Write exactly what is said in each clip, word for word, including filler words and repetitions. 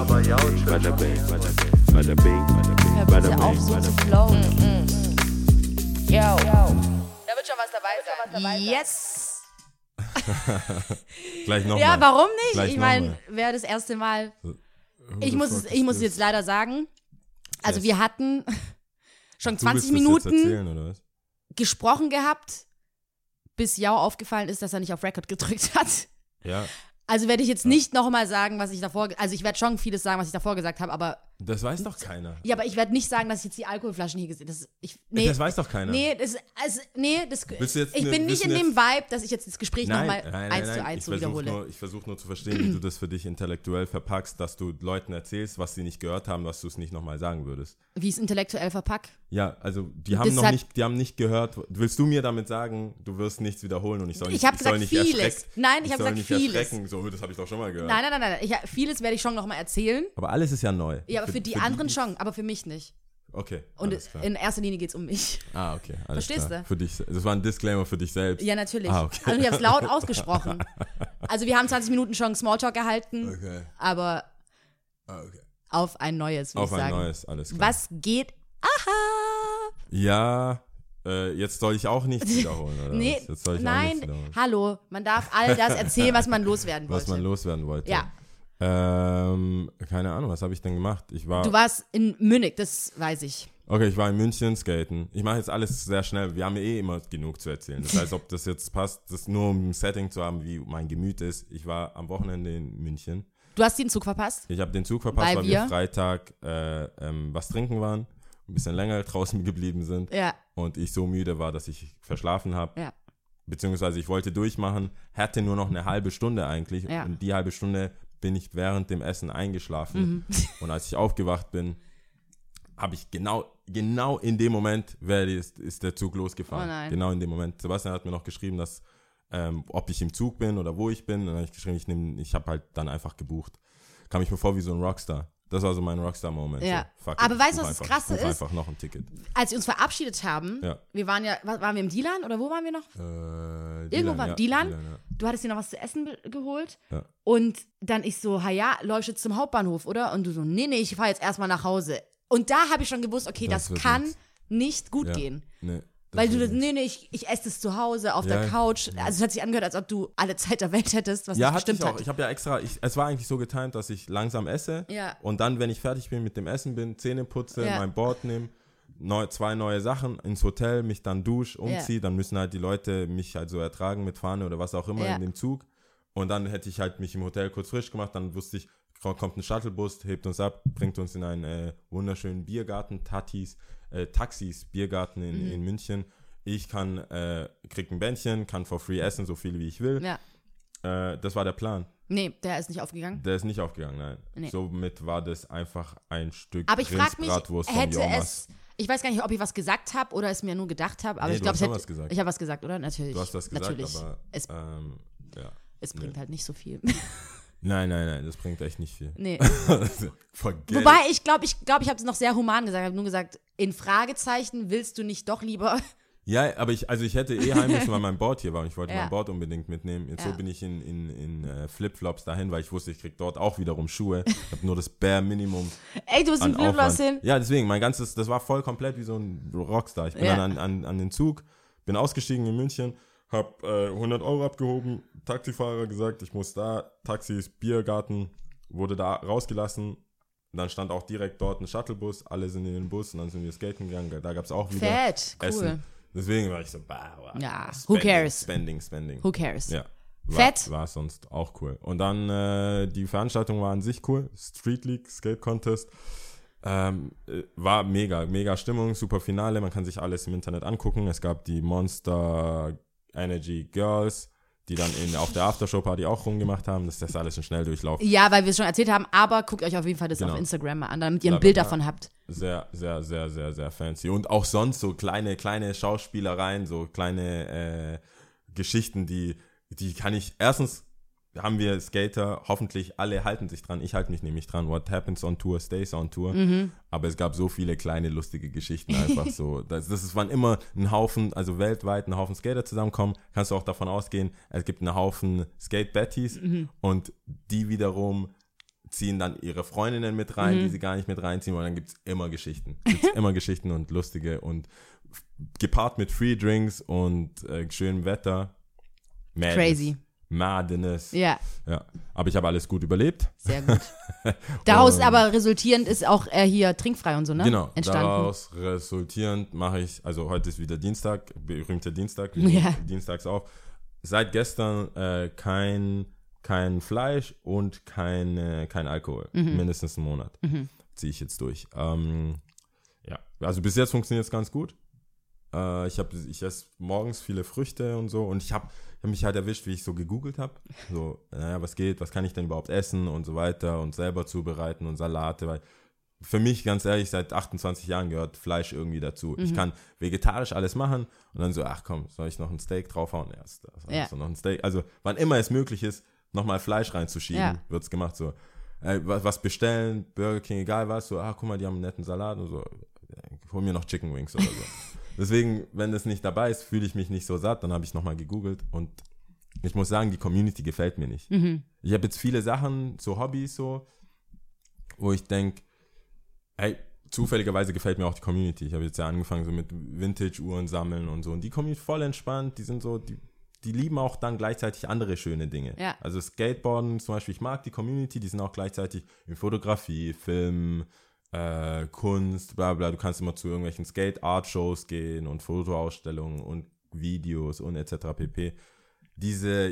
aber ja, Bada bing, bada bing, bada bing, bada bing, Hör bada bitte auf, bing, so bada zu bing. flowen. Mm, mm. Yo. Da wird schon was dabei sein. Yes. Gleich nochmal. Ja, warum nicht? Gleich Ich noch meine, mal. wäre das erste Mal. Who Ich the muss, fuck es, is ich muss this? jetzt leider sagen, also Yes. wir hatten schon Du willst zwanzig das jetzt Minuten erzählen, oder was? gesprochen gehabt, bis Jau aufgefallen ist, dass er nicht auf Record gedrückt hat. Ja, Also werde ich jetzt nicht nochmal sagen, was ich davor, ge- also ich werde schon vieles sagen, was ich davor gesagt habe, aber, das weiß doch keiner. ja, aber ich werde nicht sagen, dass ich jetzt die Alkoholflaschen hier gesehen habe. Das, ich, nee, Das weiß doch keiner. nee, das, also, nee, das, Willst du jetzt ich ne- bin nicht willst in du dem jetzt- Vibe, dass ich jetzt das Gespräch Nein, nochmal nein, nein, eins nein. zu eins ich so versuche wiederhole. nur, ich versuche nur zu verstehen, wie du das für dich intellektuell verpackst, dass du Leuten erzählst, was sie nicht gehört haben, was du es nicht nochmal sagen würdest. Wie ich es intellektuell verpack. Ja, also die Das haben noch hat- nicht, die haben nicht gehört. Willst du mir damit sagen, du wirst nichts wiederholen und ich soll nicht, Ich hab soll gesagt nicht vieles. erschrecken? Nein, ich hab soll gesagt nicht vieles. erschrecken. So, das habe ich doch schon mal gehört. Nein, nein, nein, nein. Ich, vieles werde ich schon nochmal erzählen. Aber alles ist ja neu. Ja, aber für, die anderen schon, aber für mich nicht. Okay. Und alles klar. in erster Linie geht es um mich. Ah, okay. Alles Verstehst klar. du? Für dich. Das war ein Disclaimer für dich selbst. Ja, natürlich. Ah, okay. Also ich habe es laut ausgesprochen. Also wir haben zwanzig Minuten schon Smalltalk gehalten, Okay. aber Ah, okay. auf ein neues, würde Auf ich ein sagen. neues, alles klar. Was geht? Aha! Ja, äh, jetzt soll ich auch nichts wiederholen, oder Nee, was? Jetzt soll ich auch nichts nein, wiederholen. hallo, man darf all das erzählen, was man loswerden wollte. Was man loswerden wollte. Ja. Ähm, keine Ahnung, was habe ich denn gemacht? Ich war, Du warst in Munich, das weiß ich. okay, ich war in München skaten. Ich mache jetzt alles sehr schnell. Wir haben ja eh immer genug zu erzählen. Das heißt, ob das jetzt passt, das nur um ein Setting zu haben, wie mein Gemüt ist. Ich war am Wochenende in München. Du hast den Zug verpasst? Ich habe den Zug verpasst, Weil weil, wir- wir Freitag äh, ähm, was trinken waren, ein bisschen länger draußen geblieben sind Ja, und ich so müde war, dass ich verschlafen habe. ja. Beziehungsweise ich wollte durchmachen, hatte nur noch eine halbe Stunde eigentlich Ja. und die halbe Stunde bin ich während dem Essen eingeschlafen Mhm. und als ich aufgewacht bin, habe ich genau, genau in dem Moment werde, ist, ist der Zug losgefahren. Oh nein. Genau in dem Moment. Sebastian hat mir noch geschrieben, dass ähm, ob ich im Zug bin oder wo ich bin. Und dann habe ich geschrieben, ich, nehm, ich habe halt dann einfach gebucht. Kam ich mir vor wie so ein Rockstar. Das war so mein Rockstar-Moment. Ja. So, fuck Aber it, weißt ich du, buch was das einfach, Krasse ich buch ist? einfach noch ein Ticket. Als wir uns verabschiedet haben, Ja. wir waren ja, wa- waren wir im Dilan oder wo waren wir noch? Äh, Irgendwo Dilan, war ja, Dilan. Dilan, ja. Du hattest dir noch was zu essen be- geholt Ja. und dann ich so, ha ja, läufst jetzt zum Hauptbahnhof, oder? Und du so, nee, nee, ich fahre jetzt erstmal nach Hause. Und da habe ich schon gewusst, okay, das, Das wird kann nix. nicht gut Ja. gehen. Nee, das Weil du, wird nix. nee, nee, ich, ich esse es zu Hause auf Ja, der Couch. ja. Also es hat sich angehört, als ob du alle Zeit der Welt hättest, was Ja, nicht hatte ich gestimmt auch. hat. Ich habe ja extra, ich, es war eigentlich so getimt, dass ich langsam esse Ja. und dann, wenn ich fertig bin mit dem Essen bin, Zähne putze, Ja. mein Board nehme, neu, zwei neue Sachen ins Hotel, mich dann dusche, umziehe, dann müssen halt die Leute mich halt so ertragen mit Fahne oder was auch immer Ja. in dem Zug und dann hätte ich halt mich im Hotel kurz frisch gemacht, dann wusste ich, kommt ein Shuttlebus, hebt uns ab, bringt uns in einen äh, wunderschönen Biergarten, Tatis, äh, Taxis, Biergarten in, Mhm. in München. Ich kann, äh, krieg ein Bändchen, kann for free essen, so viel wie ich will. Ja. Äh, das war der Plan. Nee, der ist nicht aufgegangen. Der ist nicht aufgegangen, nein. Nee. Somit war das einfach ein Stück Aber ich frage mich, Rindsbratwurst vom hätte Jormas. es, ich weiß gar nicht, ob ich was gesagt habe oder es mir nur gedacht habe, aber Nee, ich du glaube, hast es schon hätte, was gesagt. ich habe was gesagt, oder? Natürlich. Du hast das gesagt, Natürlich. aber es, ähm, ja. es bringt halt nicht so viel. Nein, nein, nein, das bringt echt nicht viel. Nee. Forget Wobei, it. ich glaube, ich, glaub, ich habe es noch sehr human gesagt. Ich habe nur gesagt, in Fragezeichen willst du nicht doch lieber. Ja, aber ich, also ich hätte eh heim müssen, weil mein Board hier war und ich wollte Ja. mein Board unbedingt mitnehmen. Jetzt Ja. so bin ich in, in, in äh, Flipflops dahin, weil ich wusste, ich krieg dort auch wiederum Schuhe. Ich habe nur das Bare Minimum Ey, du bist an in Flipflops hin. Aufwand. Ja, deswegen, mein ganzes, das war voll komplett wie so ein Rockstar. Ich bin Ja. dann an, an, an den Zug, bin ausgestiegen in München, hab äh, hundert Euro abgehoben, Taxifahrer gesagt, ich muss da, Taxis, Biergarten, wurde da rausgelassen. Dann stand auch direkt dort ein Shuttlebus, alle sind in den Bus und dann sind wir skaten gegangen, da gab es auch wieder Fett, cool. Essen. Deswegen war ich so, bah, bah, Ja, spending, who cares? Spending, spending. Who cares? Ja. War, Fett. War sonst auch cool. Und dann, äh, die Veranstaltung war an sich cool. Street League, Skate Contest. Ähm, äh, war mega, mega Stimmung, super Finale. Man kann sich alles im Internet angucken. Es gab die Monster Energy Girls, die dann in, auf der Aftershow-Party auch rumgemacht haben. Das ist das alles ein Schnelldurchlauf. Ja, weil wir es schon erzählt haben, aber guckt euch auf jeden Fall das Genau. auf Instagram mal an, damit ihr ein Bla, bla, Bild bla. davon habt. Sehr, sehr, sehr, sehr, sehr fancy. Und auch sonst so kleine, kleine Schauspielereien, so kleine äh, Geschichten, die, die kann ich, erstens haben wir Skater, hoffentlich alle halten sich dran, ich halte mich nämlich dran, what happens on tour, stays on tour, Mhm. aber es gab so viele kleine lustige Geschichten einfach so, das, das ist, wann immer ein Haufen, also weltweit ein Haufen Skater zusammenkommen, kannst du auch davon ausgehen, es gibt einen Haufen Skate-Bettys Mhm. und die wiederum ziehen dann ihre Freundinnen mit rein, Mhm. die sie gar nicht mit reinziehen, und dann gibt es immer Geschichten. Gibt's immer Geschichten und lustige und f- gepaart mit Free Drinks und äh, schönem Wetter. Madness. Crazy. Madness. Ja, Ja. Aber ich habe alles gut überlebt. sehr gut. Daraus Und- aber resultierend ist auch äh, hier trinkfrei und so, ne? Genau, Entstanden. daraus resultierend mache ich, also heute ist wieder Dienstag, berühmter Dienstag, wir Ja. nehmen dienstags auf. Seit gestern äh, kein, kein Fleisch und kein, äh, kein Alkohol, Mhm. mindestens einen Monat ziehe ich jetzt durch. Ähm, ja, also bis jetzt funktioniert es ganz gut. Äh, ich habe, ich esse morgens viele Früchte und so, und ich habe ich hab mich halt erwischt, wie ich so gegoogelt habe. So, naja, was geht, was kann ich denn überhaupt essen und so weiter und selber zubereiten und Salate, weil für mich, ganz ehrlich, seit achtundzwanzig Jahren gehört Fleisch irgendwie dazu. Ich kann vegetarisch alles machen und dann so, ach komm, soll ich noch ein Steak draufhauen? Ja, ist das, Ja. so noch ein Steak. Also, wann immer es möglich ist, nochmal Fleisch reinzuschieben, Ja. wird es gemacht. So, äh, was, was bestellen, Burger King, egal was, so, ah, guck mal, die haben einen netten Salat und so, ich hol mir noch Chicken Wings oder so. Deswegen, wenn das nicht dabei ist, fühle ich mich nicht so satt. Dann habe ich nochmal gegoogelt und ich muss sagen, die Community gefällt mir nicht. Mhm. Ich habe jetzt viele Sachen, so Hobbys so, wo ich denke, hey, zufälligerweise gefällt mir auch die Community. Ich habe jetzt ja angefangen so mit Vintage-Uhren sammeln und so. Und die Community voll entspannt, die sind so, die, die lieben auch dann gleichzeitig andere schöne Dinge. Ja. Also Skateboarden zum Beispiel, ich mag die Community, die sind auch gleichzeitig in Fotografie, Film, äh, Kunst, bla bla. Du kannst immer zu irgendwelchen Skate-Art-Shows gehen und Fotoausstellungen und Videos und et cetera pp. Diese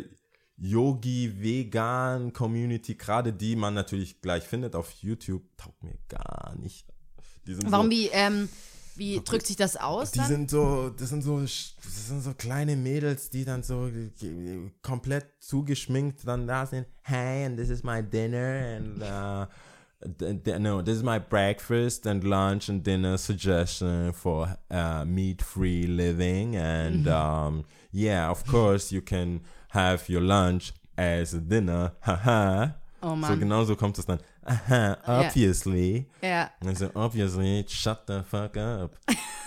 Yogi-Vegan-Community, gerade die man natürlich gleich findet auf YouTube, taugt mir gar nicht. Die sind Warum, so, wie, ähm, wie drückt sich das aus die dann? sind so, das sind so, das sind so kleine Mädels, die dann so ge- komplett zugeschminkt dann da sind. Hey, and this is my dinner and uh, th- th- no, this is my breakfast and lunch and dinner suggestion for uh, meat-free living and um, yeah, of course you can have your lunch as a dinner. Haha. Oh Mann. So genau so kommt es dann. Aha, obviously. Ja. Also, obviously, shut the fuck up.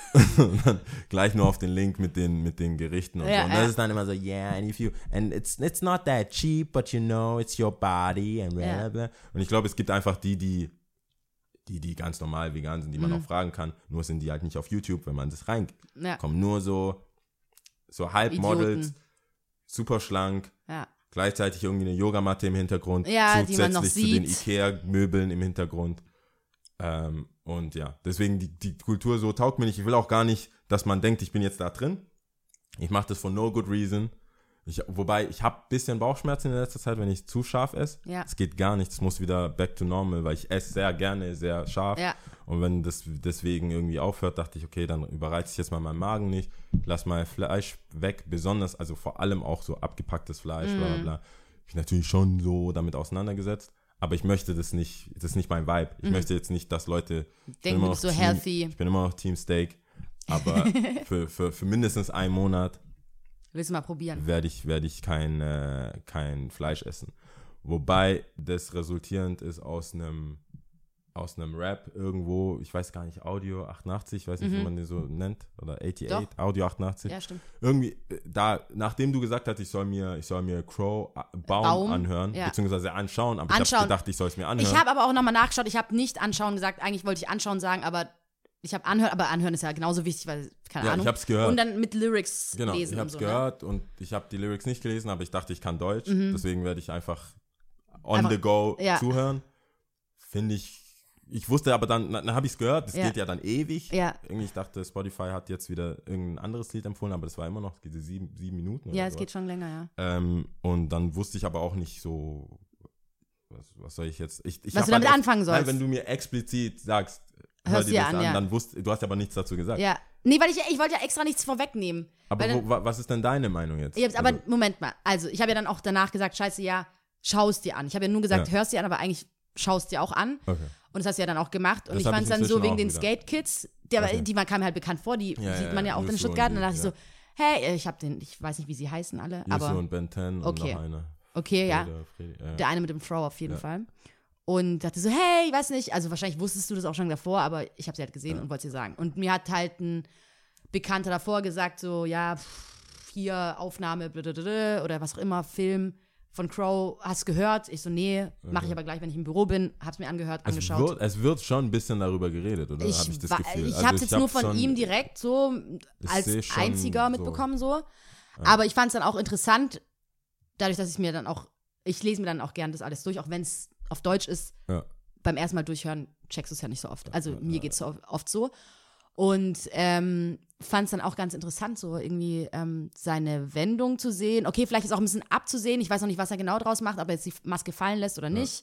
Und dann gleich nur auf den Link mit den, mit den Gerichten und Ja, so. Und ja. das ist dann immer so, yeah, and if you, and it's, it's not that cheap, but you know, it's your body and bla Ja. bla. Und ich glaube, es gibt einfach die, die, die, die ganz normal vegan sind, die Mhm. man auch fragen kann. Nur sind die halt nicht auf YouTube, wenn man das reingibt. Ja. Kommen nur so, so Halbmodels, Idioten. super schlank, Ja. gleichzeitig irgendwie eine Yogamatte im Hintergrund, Ja, die man noch zusätzlich zu den sieht. Ikea-Möbeln im Hintergrund. Ähm, und ja, deswegen die, die Kultur so taugt mir nicht. Ich will auch gar nicht, dass man denkt, ich bin jetzt da drin. Ich mache das for no good reason. Ich, wobei, ich habe ein bisschen Bauchschmerzen in letzter Zeit, wenn ich zu scharf esse. Ja. Es geht gar nicht, es muss wieder back to normal, weil ich esse sehr gerne, sehr scharf. Ja. Und wenn das deswegen irgendwie aufhört, dachte ich, okay, dann überreize ich jetzt mal meinen Magen nicht, lass mal Fleisch weg, besonders, also vor allem auch so abgepacktes Fleisch, bla bla Mhm. bla. Ich bin natürlich schon so damit auseinandergesetzt, aber ich möchte das nicht, das ist nicht mein Vibe. Ich möchte jetzt nicht, dass Leute, ich bin Denken, immer du noch bist so Team, healthy. ich bin immer noch Team Steak, aber für, für, für mindestens einen Monat Willst du mal probieren? werde ich, werde ich kein, äh, kein Fleisch essen. Wobei das resultierend ist aus einem aus einem Rap irgendwo, ich weiß gar nicht, Audio achtundachtzig, ich weiß nicht, wie man den so nennt, oder achtundachtzig, Doch. Audio achtundachtzig. Ja, stimmt. Irgendwie, äh, da, nachdem du gesagt hast, ich soll mir, ich soll mir Crow äh, Baum, Baum, anhören, ja. beziehungsweise anschauen, aber ich Anschauen. habe gedacht, ich soll es mir anhören. Ich habe aber auch nochmal nachgeschaut, ich habe nicht anschauen gesagt, eigentlich wollte ich anschauen sagen, aber ich habe anhören, aber anhören ist ja genauso wichtig, weil, keine Ja, Ahnung. ich hab's gehört. Und dann mit Lyrics Genau, lesen ich habe und es so. gehört und ich habe die Lyrics nicht gelesen, aber ich dachte, ich kann Deutsch, Mhm. deswegen werde ich einfach on Einfach- the go ja. zuhören. Finde ich, ich wusste aber dann, dann habe ich es gehört, das Ja. geht ja dann ewig. Ne? Ja. Irgendwie, ich dachte, Spotify hat jetzt wieder irgendein anderes Lied empfohlen, aber das war immer noch diese sieben, sieben Minuten. Ja, oder es so. geht schon länger, ja. Ähm, und dann wusste ich aber auch nicht so, was, was soll ich jetzt, ich, ich Was hab du damit halt anfangen Nein, sollst. wenn du mir explizit sagst, hör Hörst dir dir das an, an, ja. dann wusste, du hast aber nichts dazu gesagt. Ja. Nee, weil ich, ich wollte ja extra nichts vorwegnehmen. Aber weil wo, dann, wa- was ist denn deine Meinung jetzt? ich hab's, aber Also, Moment mal. Also, ich habe ja dann auch danach gesagt, scheiße, ja, schau es dir an. Ich habe ja nur gesagt, Ja. hörst dir an, aber eigentlich schaust dir auch an. okay. Und das hast du ja dann auch gemacht. Und Das ich hab fand ich es dann so inzwischen wegen auch den wieder. Skate Kids, der, Okay. die man kam mir halt bekannt vor, die Ja, sieht ja, man ja ja. auch in Yusu Stuttgart. und Und dann dachte die, ich so, hey, ich habe den, ich weiß nicht, wie sie heißen alle, Yusu aber und Ben ten Okay. und noch einer. okay, ja. Freda, Fredi, ja. Der eine mit dem Fro auf jeden Ja. Fall. Und dachte so, hey, ich weiß nicht, also wahrscheinlich wusstest du das auch schon davor, aber ich habe sie halt gesehen Ja. und wollte es dir sagen. Und mir hat halt ein Bekannter davor gesagt, so, ja, pff, hier Aufnahme, blablabla, oder was auch immer, Film, von Crow, hast gehört? Ich so, nee, mache ich aber gleich, wenn ich im Büro bin. Hab's mir angehört, Es angeschaut. wird, es wird schon ein bisschen darüber geredet, oder? Ich, Habe ich das wa- Gefühl. ich Also hab's jetzt nur von schon- ihm direkt so Ich als seh schon einziger so. mitbekommen so. Aber ich fand's dann auch interessant, dadurch, dass ich mir dann auch, ich lese mir dann auch gern das alles durch, auch wenn es auf Deutsch ist. Ja. Beim ersten Mal durchhören checkst du es ja nicht so oft. Also mir geht's so oft so. Und ähm, fand es dann auch ganz interessant, so irgendwie ähm, seine Wendung zu sehen. Okay, vielleicht ist auch ein bisschen abzusehen. Ich weiß noch nicht, was er genau draus macht, ob er jetzt die Maske fallen lässt oder nicht.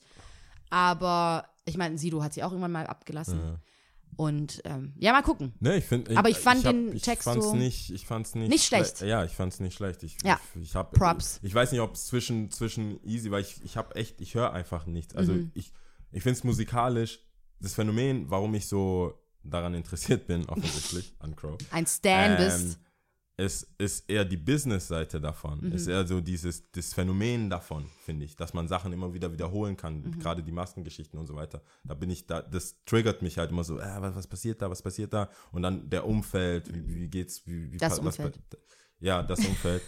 Aber ich meine, Sido hat sie auch irgendwann mal abgelassen. Ja. Und ähm, ja, mal gucken. Ne, ich find, Aber ich fand hab- den ich Text fand's so nicht, ich fand's nicht, nicht schlecht. schle- Ja, ich fand's nicht schlecht. Ich, Ja. ich, ich hab, Props. Ich weiß nicht, ob es zwischen, zwischen easy, weil ich, ich habe echt, ich höre einfach nichts. Also Mhm. ich, ich finde es musikalisch, das Phänomen, warum ich so daran interessiert bin, offensichtlich, an Crow. ein Stan Ähm, bist. Es ist eher die Business-Seite davon. Mhm. Es ist eher so dieses das Phänomen davon, finde ich, dass man Sachen immer wieder wiederholen kann, Mhm. gerade die Maskengeschichten und so weiter. Da bin ich da, das triggert mich halt immer so, äh, was, was passiert da, was passiert da? Und dann der Umfeld, wie, wie geht's, wie, wie Das pa- was, Umfeld. ja, das Umfeld.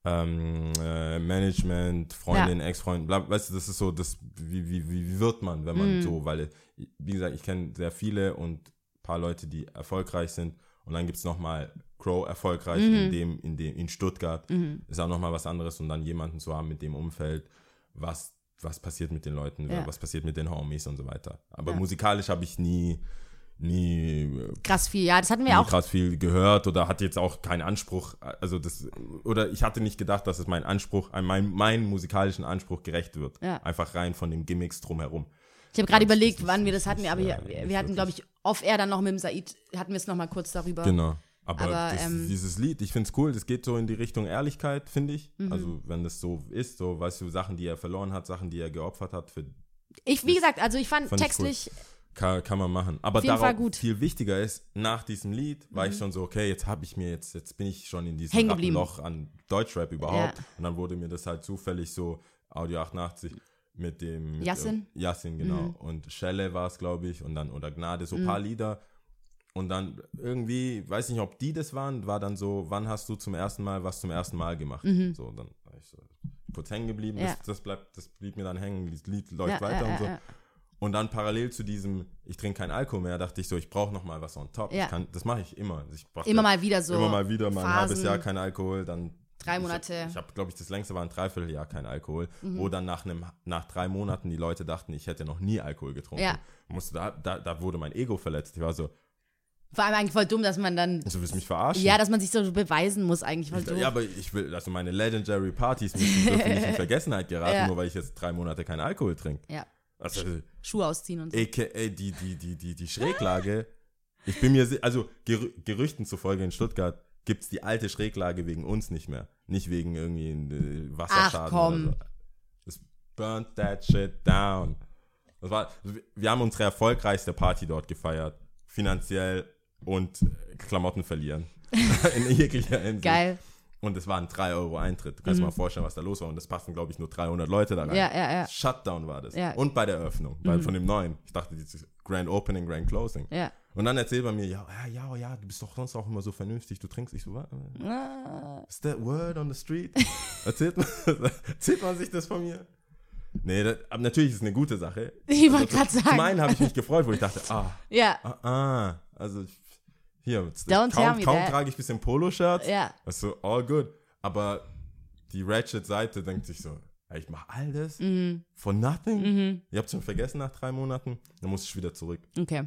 ähm, äh, Management, Freundin, Ex-Freundin, bla, weißt du, das ist so, das, wie, wie, wie wie wird man, wenn man Mhm. so, weil, wie gesagt, ich kenne sehr viele und ein paar Leute, die erfolgreich sind. Und dann gibt es nochmal Crow erfolgreich Mhm. in dem, in dem, in Stuttgart. Ist auch nochmal was anderes. Und dann jemanden zu haben mit dem Umfeld, was, was passiert mit den Leuten, Ja. was passiert mit den Homies und so weiter. Aber Ja. musikalisch habe ich nie, nie, äh, Krass viel. Ja, das hatten wir nie auch. krass viel gehört oder hatte jetzt auch keinen Anspruch, also das, oder ich hatte nicht gedacht, dass es mein Anspruch, mein, meinen musikalischen Anspruch gerecht wird. Ja. Einfach rein von den Gimmicks drumherum. Ich habe gerade Das ist überlegt, nicht- wann wir das nicht- hatten, aber ja, wir, nicht wir hatten, wirklich. glaube ich, off-air dann noch mit dem Said, hatten wir es noch mal kurz darüber. Genau. Aber, Aber, das, ähm, dieses Lied, ich finde es cool, das geht so in die Richtung Ehrlichkeit, finde ich. Mhm. Also wenn das so ist, so, weißt du, Sachen, die er verloren hat, Sachen, die er geopfert hat, für, Ich, wie gesagt, also ich fand, Fand ich textlich, kann, kann man machen. Aber Auf jeden Fall darauf gut. viel wichtiger ist, nach diesem Lied war ich schon so, okay, jetzt habe ich mir jetzt, jetzt bin ich schon in diesem Hängen geblieben. Loch an Deutschrap überhaupt. Ja. Und dann wurde mir das halt zufällig so Audio achtundachtzig mit dem mit, Yassin? äh, Yassin, genau. Mhm. Und Schelle war es, glaube ich, und dann, oder Gnade, so ein paar Lieder. Und dann irgendwie, weiß nicht, ob die das waren, war dann so, wann hast du zum ersten Mal was zum ersten Mal gemacht? So, dann war ich so kurz hängen geblieben, Mhm. Ja. das, das, bleibt, das blieb mir dann hängen, das Lied läuft ja, weiter ja, und so. ja, ja. Und dann parallel zu diesem, ich trinke keinen Alkohol mehr, dachte ich so, ich brauche noch mal was on top. Ja. Ich kann, das mache ich immer. Ich brauch Immer da- mal wieder so Immer mal wieder, mal ein halbes Phasen. Jahr kein Alkohol, dann Drei Monate. Ich, ich habe, glaube ich, das längste war ein Dreivierteljahr kein Alkohol, Mhm. wo dann nach einem, nach drei Monaten die Leute dachten, ich hätte noch nie Alkohol getrunken. Ja. Musste da, da, da wurde mein Ego verletzt. Ich war so, Vor allem eigentlich voll dumm, dass man dann, du willst mich verarschen? ja, dass man sich so beweisen muss eigentlich. Voll Ich, doof. ja, aber ich will, also meine Legendary Partys müssen dürfen nicht in Vergessenheit geraten, Ja. nur weil ich jetzt drei Monate keinen Alkohol trinke. Ja. Also, Schuhe ausziehen und so. A K A die, die, die, die, die Schräglage. Ich bin mir, si- also Gerü Gerüchten zufolge in Stuttgart gibt es die alte Schräglage wegen uns nicht mehr. Nicht wegen irgendwie äh, Wasserschaden. Ach, komm. Oder so. Das burnt that shit down. Das war, wir haben unsere erfolgreichste Party dort gefeiert. Finanziell und äh, Klamotten verlieren. In jeglicher Hinsicht. Geil. Und es waren drei Euro Eintritt. Du kannst dir mal vorstellen, was da los war. Und das passen, glaube ich, nur dreihundert Leute da rein. Ja, ja, ja. Shutdown war das. Ja. Und bei der Eröffnung, bei, von dem neuen. Ich dachte, dieses Grand Opening, Grand Closing. Ja. Und dann erzählt man mir, ja, ja, ja, ja, du bist doch sonst auch immer so vernünftig, du trinkst. Ich so, was? Ah. Is that word on the street? erzählt, man, erzählt man sich das von mir? Nee, das, aber natürlich ist es eine gute Sache. Ich wollte gerade Zum sagen. einen habe ich mich gefreut, wo ich dachte, ah, Ja, ah, ah. Also, hier, Don't tell kaum, me kaum that. trage ich ein bisschen Poloshirts. ja. Also, all good. Aber die Ratchet-Seite denkt sich so, ey, ich mache all das Mhm. for nothing? Mhm. Ihr habt schon vergessen nach drei Monaten, dann muss ich wieder zurück. Okay.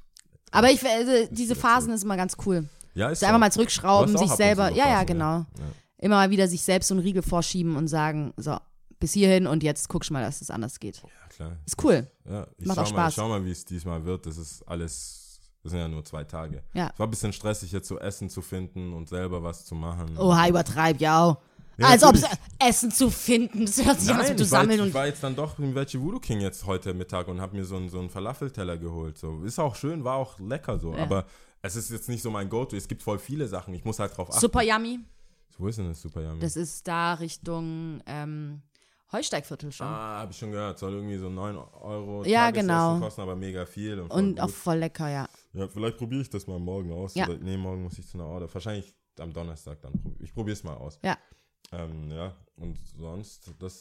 Aber ich, also, diese Phasen ist immer ganz cool. Ja, ist So einfach so. mal zurückschrauben, Du hast auch sich ab und zu selber, so ja, ja, Phasen, genau. Ja. Immer mal wieder sich selbst so einen Riegel vorschieben und sagen, so, bis hierhin und jetzt guckst du mal, dass es anders geht. Ja, klar. Ist cool. Ja, ich Macht schau auch mal, Spaß. ich schau mal, wie es diesmal wird. Das ist alles, das sind ja nur zwei Tage. Ja. Es war ein bisschen stressig, jetzt so Essen zu finden und selber was zu machen. Oha, übertreib, ja. Ja, Als ob natürlich. Essen zu finden, das hört sich an, als Nein, ob du ich war, sammeln jetzt, ich und. war jetzt dann doch im Veggie Voodoo King jetzt heute Mittag und habe mir so einen, so einen Falafelteller geholt. So. Ist auch schön, war auch lecker so. Ja. Aber es ist jetzt nicht so mein Go-To. Es gibt voll viele Sachen. Ich muss halt drauf achten. Super Yummy. Wo ist denn das Super Yummy? Das ist da Richtung ähm, Heusteigviertel schon. Ah, habe ich schon gehört. Soll irgendwie so neun Euro Ja, Tagesessen genau. kosten, aber mega viel. Und, voll Und gut. auch voll lecker, ja. Ja, vielleicht probiere ich das mal morgen aus. Ja. Oder, nee, morgen muss ich zu einer Order. Wahrscheinlich am Donnerstag dann. prob- Ich probiere es mal aus. Ja. Ähm, ja, und sonst, das,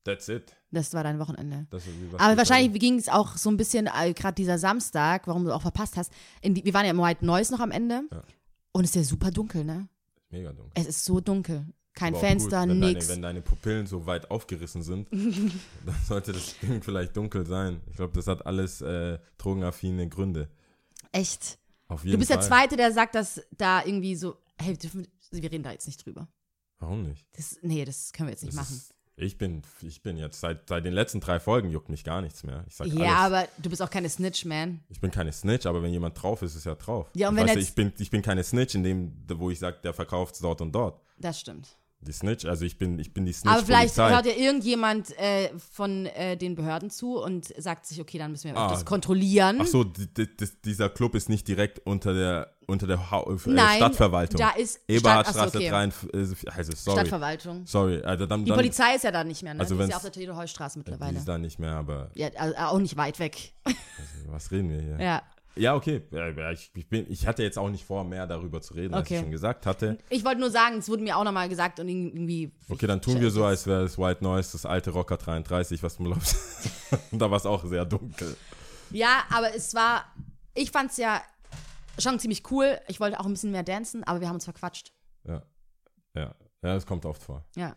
That's it. Das war dein Wochenende. Das ist, was Aber ich wahrscheinlich ging es auch so ein bisschen, äh, gerade dieser Samstag, warum du auch verpasst hast. In die, wir waren ja im White Noise noch am Ende. Ja. Und es ist ja super dunkel, ne? Mega dunkel. Es ist so dunkel. Kein Aber auch Fenster, gut, wenn nix. Deine, wenn deine Pupillen so weit aufgerissen sind, dann sollte das Ding vielleicht dunkel sein. Ich glaube, das hat alles äh, drogenaffine Gründe. Echt. Auf jeden Du bist Fall. der Zweite, der sagt, dass da irgendwie so, hey, dürfen, wir reden da jetzt nicht drüber. Warum nicht? Das, nee, das können wir jetzt nicht Das machen. ist, ich bin, ich bin jetzt, seit, seit den letzten drei Folgen juckt mich gar nichts mehr. Ich sag Ja, alles. aber du bist auch keine Snitch, man. Ich bin keine Snitch, aber wenn jemand drauf ist, ist er drauf. Ja, und weißt wenn du, jetzt- ich bin, ich bin keine Snitch, in dem, wo ich sage, der verkauft dort und dort. Das stimmt. Die Snitch, also ich bin, ich bin die Snitch. Aber vielleicht Polizei. hört ja irgendjemand äh, von äh, den Behörden zu und sagt sich, okay, dann müssen wir Ah. das kontrollieren. Ach so, die, die, das, dieser Club ist nicht direkt unter der, unter der ha äh, Nein, Stadtverwaltung. da ist Eberhardstraße Stadt- ach so, okay. drei, äh, also sorry. Stadtverwaltung. Sorry, also dann, Die dann Polizei ist ja da nicht mehr, ne? Also Die ist ja wenn's- auf der Theodor-Heuss-Straße die mittlerweile. ist da nicht mehr, aber Ja, also auch nicht weit weg. was reden wir hier? Ja. Ja, okay. Ja, ja, ich, ich, bin, ich hatte jetzt auch nicht vor, mehr darüber zu reden, als Okay. ich schon gesagt hatte. Ich wollte nur sagen, es wurde mir auch nochmal gesagt und irgendwie. Okay, dann tun wir so, als wäre das White Noise, das alte Rocker dreiunddreißig, was du glaubst. Und da war es auch sehr dunkel. Ja, aber es war. Ich fand's ja schon ziemlich cool. Ich wollte auch ein bisschen mehr dancen, aber wir haben uns verquatscht. Ja, ja, ja, das kommt oft vor. Ja.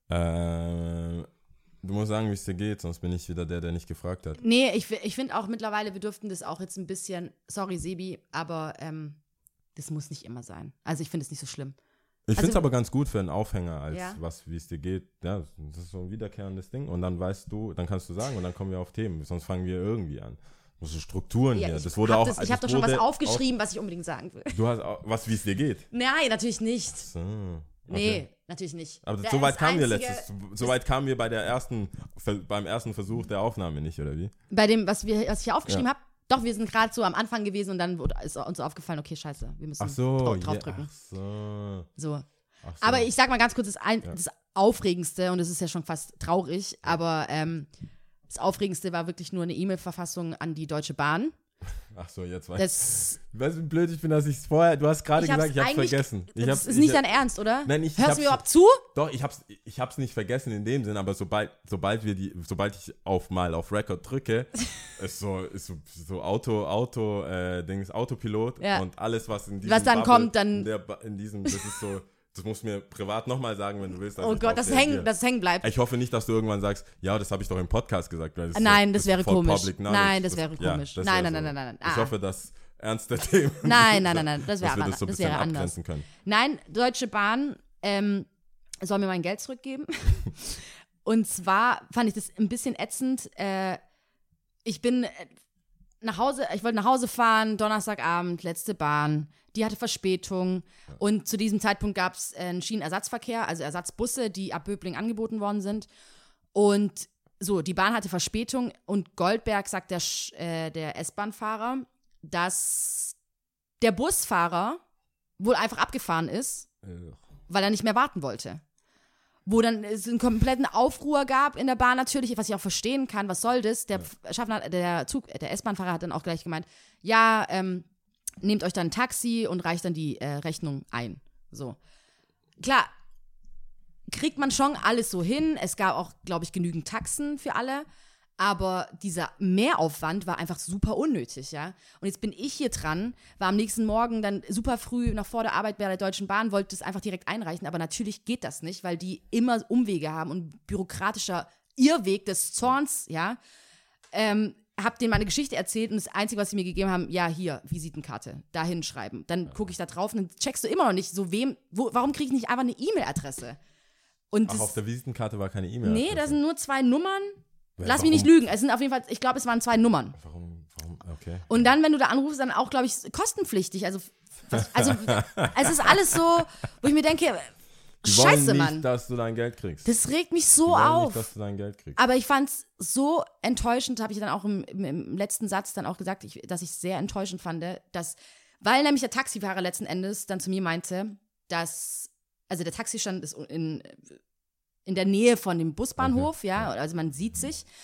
Ähm, du musst sagen, wie es dir geht, sonst bin ich wieder der, der nicht gefragt hat. Nee, ich, ich finde auch mittlerweile, wir dürften das auch jetzt ein bisschen. Sorry, Sebi, aber ähm, das muss nicht immer sein. Also ich finde es nicht so schlimm. Ich finde es Also- aber ganz gut für einen Aufhänger, als Ja. was, wie es dir geht. Ja, das ist so ein wiederkehrendes Ding. Und dann weißt du, dann kannst du sagen und dann kommen wir auf Themen. Sonst fangen wir irgendwie an. So Strukturen Ja, hier. ich Das wurde hab auch. das, ich das habe doch schon was wurde aufgeschrieben, was ich unbedingt sagen will. Auch, du hast auch, was, wie es dir geht. Nein, natürlich nicht. So, Nee, natürlich nicht. Aber Da- so weit das kamen wir Einzige- letztes. So weit kamen wir bei der ersten, beim ersten Versuch der Aufnahme nicht, oder wie? Bei dem, was, wir, was ich hier aufgeschrieben Ja. habe, doch, wir sind gerade so am Anfang gewesen und dann wurde, ist uns aufgefallen, okay, scheiße, wir müssen Ach so, drau- ja, draufdrücken. ach so, So. ach so. Aber ich sag mal ganz kurz, das, ein, das Aufregendste, und das ist ja schon fast traurig, aber ähm, das Aufregendste war wirklich nur eine E-Mail-Verfassung an die Deutsche Bahn. Ach so, jetzt weiß Das, ich. Weißt du, wie blöd ich bin, dass ich es vorher. Du hast gerade Ich hab's gesagt, ich hab's eigentlich- vergessen. Ich das hab's, ist ich, nicht dein Ernst, oder? Nein, ich Hörst hab's- du mir überhaupt zu? Doch, ich hab's, ich hab's nicht vergessen in dem Sinn, aber sobald, sobald wir die, sobald ich auf mal auf Record drücke, ist so, ist so, so Auto, Auto, äh, Dings, Autopilot Ja. und alles, was in diesem Was dann Bubble, kommt, dann- in, der, Ba- in diesem, das ist so, das musst du mir privat nochmal sagen, wenn du willst. dass Oh ich Gott, drauf das hängen, reagiere. das hängen bleibt. Ich hoffe nicht, dass du irgendwann sagst, ja, das habe ich doch im Podcast gesagt. Weil das Nein, ist, das ist wäre voll komisch. public knowledge. Nein, das wäre ja, komisch. das Nein, wäre nein, so. nein, nein, nein, Ich ah. hoffe, dass ernste Themen. Nein, nein, nein, nein, das wäre dass wir an- das so ein das bisschen wäre anders. abgrenzen können. Nein, Deutsche Bahn ähm, soll mir mein Geld zurückgeben. Und zwar fand ich das ein bisschen ätzend. Äh, ich bin äh, nach Hause, ich wollte nach Hause fahren, Donnerstagabend, letzte Bahn. Die hatte Verspätung. Und zu diesem Zeitpunkt gab es äh, einen Schienenersatzverkehr, also Ersatzbusse, die ab Böbling angeboten worden sind. Und so, die Bahn hatte Verspätung und Goldberg sagt der, Sch- äh, der S-Bahn-Fahrer, dass der Busfahrer wohl einfach abgefahren ist, weil er nicht mehr warten wollte. Wo dann es einen kompletten Aufruhr gab in der Bahn natürlich, was ich auch verstehen kann, was soll das? Der Schaffner, der Zug, der S-Bahn-Fahrer hat dann auch gleich gemeint, ja, ähm, nehmt euch dann ein Taxi und reicht dann die äh, Rechnung ein. So. Klar, kriegt man schon alles so hin. Es gab auch, glaube ich, genügend Taxen für alle. Aber dieser Mehraufwand war einfach super unnötig, ja. Und jetzt bin ich hier dran, war am nächsten Morgen dann super früh noch vor der Arbeit bei der Deutschen Bahn, wollte das einfach direkt einreichen. Aber natürlich geht das nicht, weil die immer Umwege haben und bürokratischer Irrweg des Zorns, ja. Ähm, hab denen meine Geschichte erzählt und das Einzige, was sie mir gegeben haben, ja, hier, Visitenkarte, da hinschreiben. Dann gucke ich da drauf und dann checkst du immer noch nicht, so wem, wo, warum kriege ich nicht einfach eine E-Mail-Adresse? Und Ach, das, auf der Visitenkarte war keine E-Mail. nee, da sind nur zwei Nummern. Ja, Lass mich nicht warum? lügen. Es sind auf jeden Fall, ich glaube, es waren zwei Nummern. Warum, warum, okay. Und dann, wenn du da anrufst, dann auch, glaube ich, kostenpflichtig. Also, was, also es ist alles so, wo ich mir denke, Die wollen scheiße, nicht, Mann. dass du dein Geld kriegst. Das regt mich Die so wollen auf. nicht, dass du dein Geld kriegst. Aber ich fand es so enttäuschend, habe ich dann auch im, im, im letzten Satz dann auch gesagt, ich, dass ich es sehr enttäuschend fand, dass, weil nämlich der Taxifahrer letzten Endes dann zu mir meinte, dass, also der Taxistand ist in, in der Nähe von dem Busbahnhof, Okay. ja, also man sieht sich. Ja.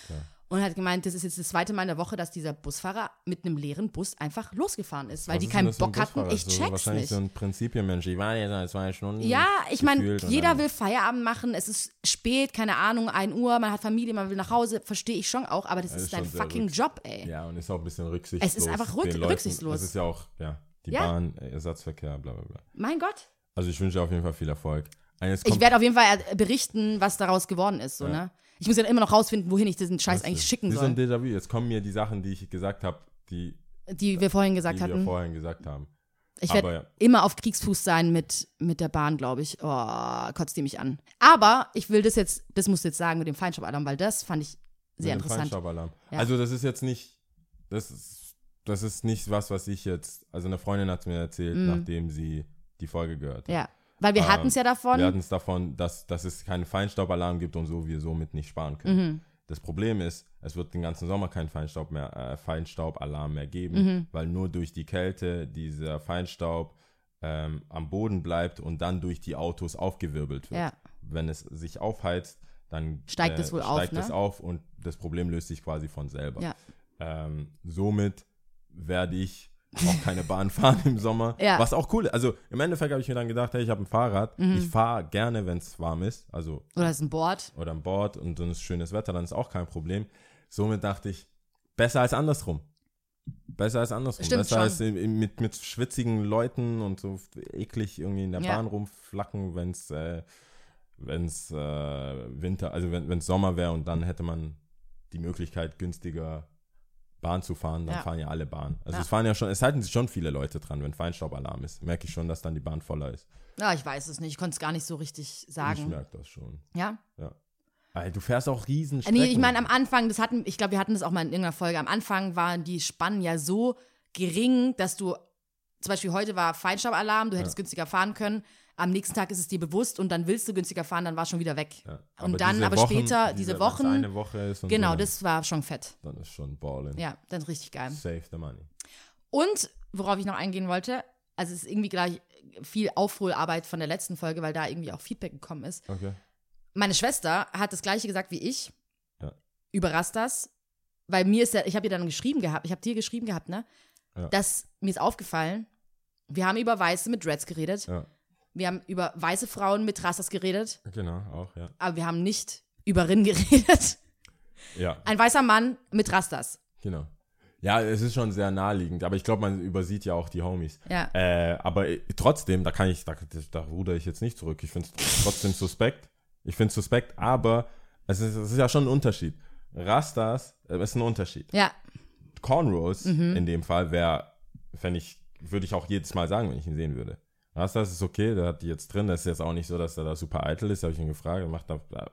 und hat gemeint, das ist jetzt das zweite Mal in der Woche, dass dieser Busfahrer mit einem leeren Bus einfach losgefahren ist, weil Was die ist keinen denn das für ein Bock hatten. Busfahrer? Ich so, check's wahrscheinlich nicht. so ein Prinzipienmensch. Ich war jetzt seit zwei Stunden. Ja, ich meine, gefühlt und jeder dann- will Feierabend machen, es ist spät, keine Ahnung, ein Uhr, man hat Familie, man will nach Hause, verstehe ich schon auch, aber das Ja, ist ist dein schon sehr fucking rücks- Job, ey. Ja, und ist auch ein bisschen rücksichtslos. Es ist einfach rück- den Leuten. rücksichtslos. Es ist ja auch, ja, die Ja. Bahn, Ersatzverkehr, bla bla bla. Mein Gott. Also ich wünsche auf jeden Fall viel Erfolg. Eines Ich kommt- werde auf jeden Fall äh, berichten, was daraus geworden ist, so, Ja. ne? Ich muss ja immer noch rausfinden, wohin ich diesen Scheiß Weißt eigentlich du, schicken wie so ein soll, Déjà-vu. Jetzt kommen mir die Sachen, die ich gesagt habe, die, die wir vorhin die gesagt wir hatten. vorhin gesagt haben. Ich Aber werde immer auf Kriegsfuß sein mit, mit der Bahn, glaube ich. Oh, kotzt die mich an. Aber ich will das jetzt, das musst du jetzt sagen mit dem Feinstaubalarm, weil das fand ich sehr mit dem interessant. Feinstaubalarm. Ja. Also das ist jetzt nicht, das ist, das ist nicht was, was ich jetzt, also eine Freundin hat es mir erzählt, nachdem sie die Folge gehört hat. Mhm. Ja, weil wir Ähm, hatten es ja davon. Wir hatten es davon, dass, dass es keinen Feinstaubalarm gibt und so wir somit nicht sparen können. Mhm. Das Problem ist, es wird den ganzen Sommer keinen Feinstaub mehr, äh, Feinstaubalarm mehr geben, Mhm. weil nur durch die Kälte dieser Feinstaub ähm, am Boden bleibt und dann durch die Autos aufgewirbelt wird. Ja. Wenn es sich aufheizt, dann Steigt äh, es wohl auf, steigt ne? es auf und das Problem löst sich quasi von selber. Ja. Ähm, somit werde ich auch keine Bahn fahren im Sommer. Ja. Was auch cool ist. Also im Endeffekt habe ich mir dann gedacht, hey, ich habe ein Fahrrad. Mhm. Ich fahre gerne, wenn es warm ist. Also Oder ist ein Board. oder an Bord und dann ist schönes Wetter, dann ist auch kein Problem. Somit dachte ich, besser als andersrum. Besser als andersrum. Stimmt besser schon. als im- im- mit, mit schwitzigen Leuten und so eklig irgendwie in der Ja. Bahn rumflacken, wenn es äh, wenn's, äh, Winter, also wenn es Sommer wäre und dann hätte man die Möglichkeit, günstiger Bahn zu fahren, dann Ja. fahren ja alle Bahn. Also Ja. es fahren ja schon, es halten sich schon viele Leute dran, wenn Feinstaubalarm ist. Merke ich schon, dass dann die Bahn voller ist. Ja, ich weiß es nicht. Ich konnte es gar nicht so richtig Ich sagen. merke das schon. Ja? Ja. Ey, du fährst auch riesen Äh, Strecken. Nee, ich meine, am Anfang, das hatten, ich glaube, wir hatten das auch mal in irgendeiner Folge, am Anfang waren die Spannen ja so gering, dass du, zum Beispiel heute war Feinstaubalarm, du hättest günstiger fahren können, am nächsten Tag ist es dir bewusst und dann willst du günstiger fahren, dann war es schon wieder weg. Ja, Und dann, diese aber Wochen, später, diese wenn's Wochen, eine Woche ist und genau, so, dann, das war schon fett. dann ist schon Ballin. Ja, dann ist richtig geil. Save the money. Und, worauf ich noch eingehen wollte, also es ist irgendwie gleich viel Aufholarbeit von der letzten Folge, weil da irgendwie auch Feedback gekommen ist. Okay. Meine Schwester hat das Gleiche gesagt wie ich Ja. über Rastas, weil mir ist ja, ich habe ihr dann geschrieben gehabt, ich habe dir geschrieben gehabt, ne, Ja. dass mir ist aufgefallen, wir haben über Weiße mit Dreads geredet, Ja, wir haben über weiße Frauen mit Rastas geredet, genau, auch, ja. aber wir haben nicht über Rin geredet. Ja, Ein weißer Mann mit Rastas. genau. Ja, es ist schon sehr naheliegend, aber ich glaube, man übersieht ja auch die Homies. Ja. Äh, aber äh, trotzdem, da kann ich, da, da rudere ich jetzt nicht zurück. Ich finde es trotzdem suspekt. Ich finde es suspekt, aber es ist, es ist ja schon ein Unterschied. Rastas, äh, ist ein Unterschied. Ja, Cornrows Mhm. in dem Fall wäre, fände ich, würde ich auch jedes Mal sagen, wenn ich ihn sehen würde. Rastas ist okay, der hat die jetzt drin. Das ist jetzt auch nicht so, dass er da super eitel ist, habe ich ihn gefragt. Er macht da, da,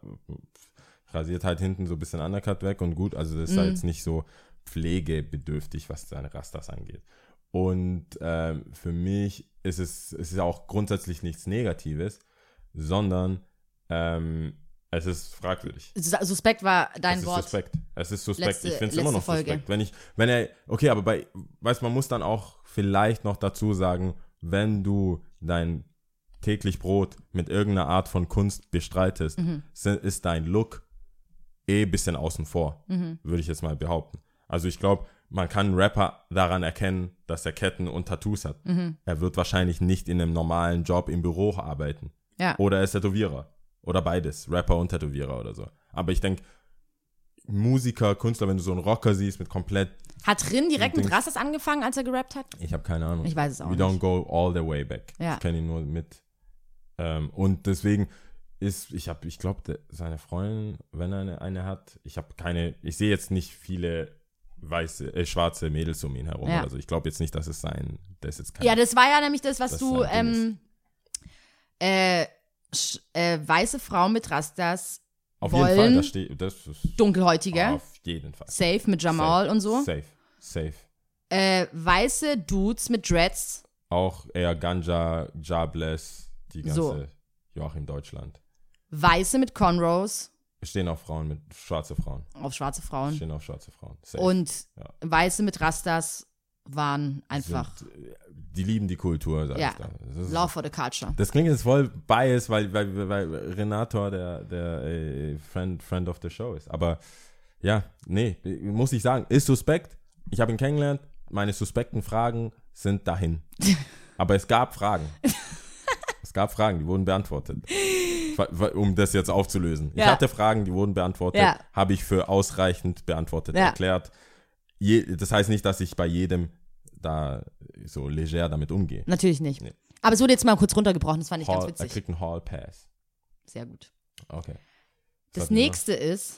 rasiert halt hinten so ein bisschen Undercut weg und gut. Also das ist Mhm. halt jetzt nicht so pflegebedürftig, was seine Rastas angeht. Und ähm, für mich ist es, es ist auch grundsätzlich nichts Negatives, sondern ähm, es ist fragwürdig. Sus- suspekt war dein es ist Wort. suspekt. Es ist suspekt. Letzte- ich finde es letzte immer noch Folge. suspekt. Wenn ich, wenn er, okay, aber bei, weißt man muss dann auch vielleicht noch dazu sagen, wenn du dein täglich Brot mit irgendeiner Art von Kunst bestreitest, Mhm. si- ist dein Look eh ein bisschen außen vor, Mhm. würde ich jetzt mal behaupten. Also ich glaube, man kann einen Rapper daran erkennen, dass er Ketten und Tattoos hat. Mhm. Er wird wahrscheinlich nicht in einem normalen Job im Büro arbeiten. Ja. Oder er ist Tätowierer. Oder beides. Rapper und Tätowierer oder so. Aber ich denke, Musiker, Künstler, wenn du so einen Rocker siehst mit komplett, Hat Rin direkt mit Dings- Rastas angefangen, als er gerappt hat? ich habe keine Ahnung. Ich weiß es auch We nicht. don't go all the way back. Ja. Ich kenne ihn nur mit. Ähm, und deswegen ist, ich habe, ich glaube, seine Freundin, wenn er eine, eine hat, ich habe keine, ich sehe jetzt nicht viele weiße, äh, schwarze Mädels um ihn herum. Ja. Also ich glaube jetzt nicht, dass es sein, das ist jetzt kein, Ja, das war ja nämlich das, was Das du, sein Ding ähm, äh, sch- äh, weiße Frauen mit Rastas, auf wollen jeden Fall, das steht, das ist dunkelhäutige, auf jeden Fall. safe mit Jamal Safe. und so, Safe, safe. äh, weiße Dudes mit Dreads, Auch eher Ganja, Jobless, die ganze So. Joachim Deutschland. weiße mit Cornrows Es stehen auch Frauen mit, schwarze Frauen. auf schwarze Es Frauen stehen auch schwarze Frauen. Safe. und Ja. weiße mit Rastas waren einfach Sind, äh, die lieben die Kultur, sag Ja. ich da. Das, ist, Love for the Culture. das klingt jetzt voll biased, weil, weil, weil Renator der, der äh, Friend, Friend of the Show ist. Aber Ja, nee, muss ich sagen, ist suspekt. Ich habe ihn kennengelernt, meine suspekten Fragen sind dahin. Aber es gab Fragen. Es gab Fragen, die wurden beantwortet. Um das jetzt aufzulösen. Ja. Ich hatte Fragen, die wurden beantwortet, Ja. habe ich für ausreichend beantwortet Ja. erklärt. Je, das heißt nicht, dass ich bei jedem da so leger damit umgehe. Natürlich nicht. Nee. Aber es wurde jetzt mal kurz runtergebrochen, das fand ich Hall, ganz er witzig. kriegt einen Hall Pass. Sehr gut. Okay. Das hatten wir noch? nächste ist,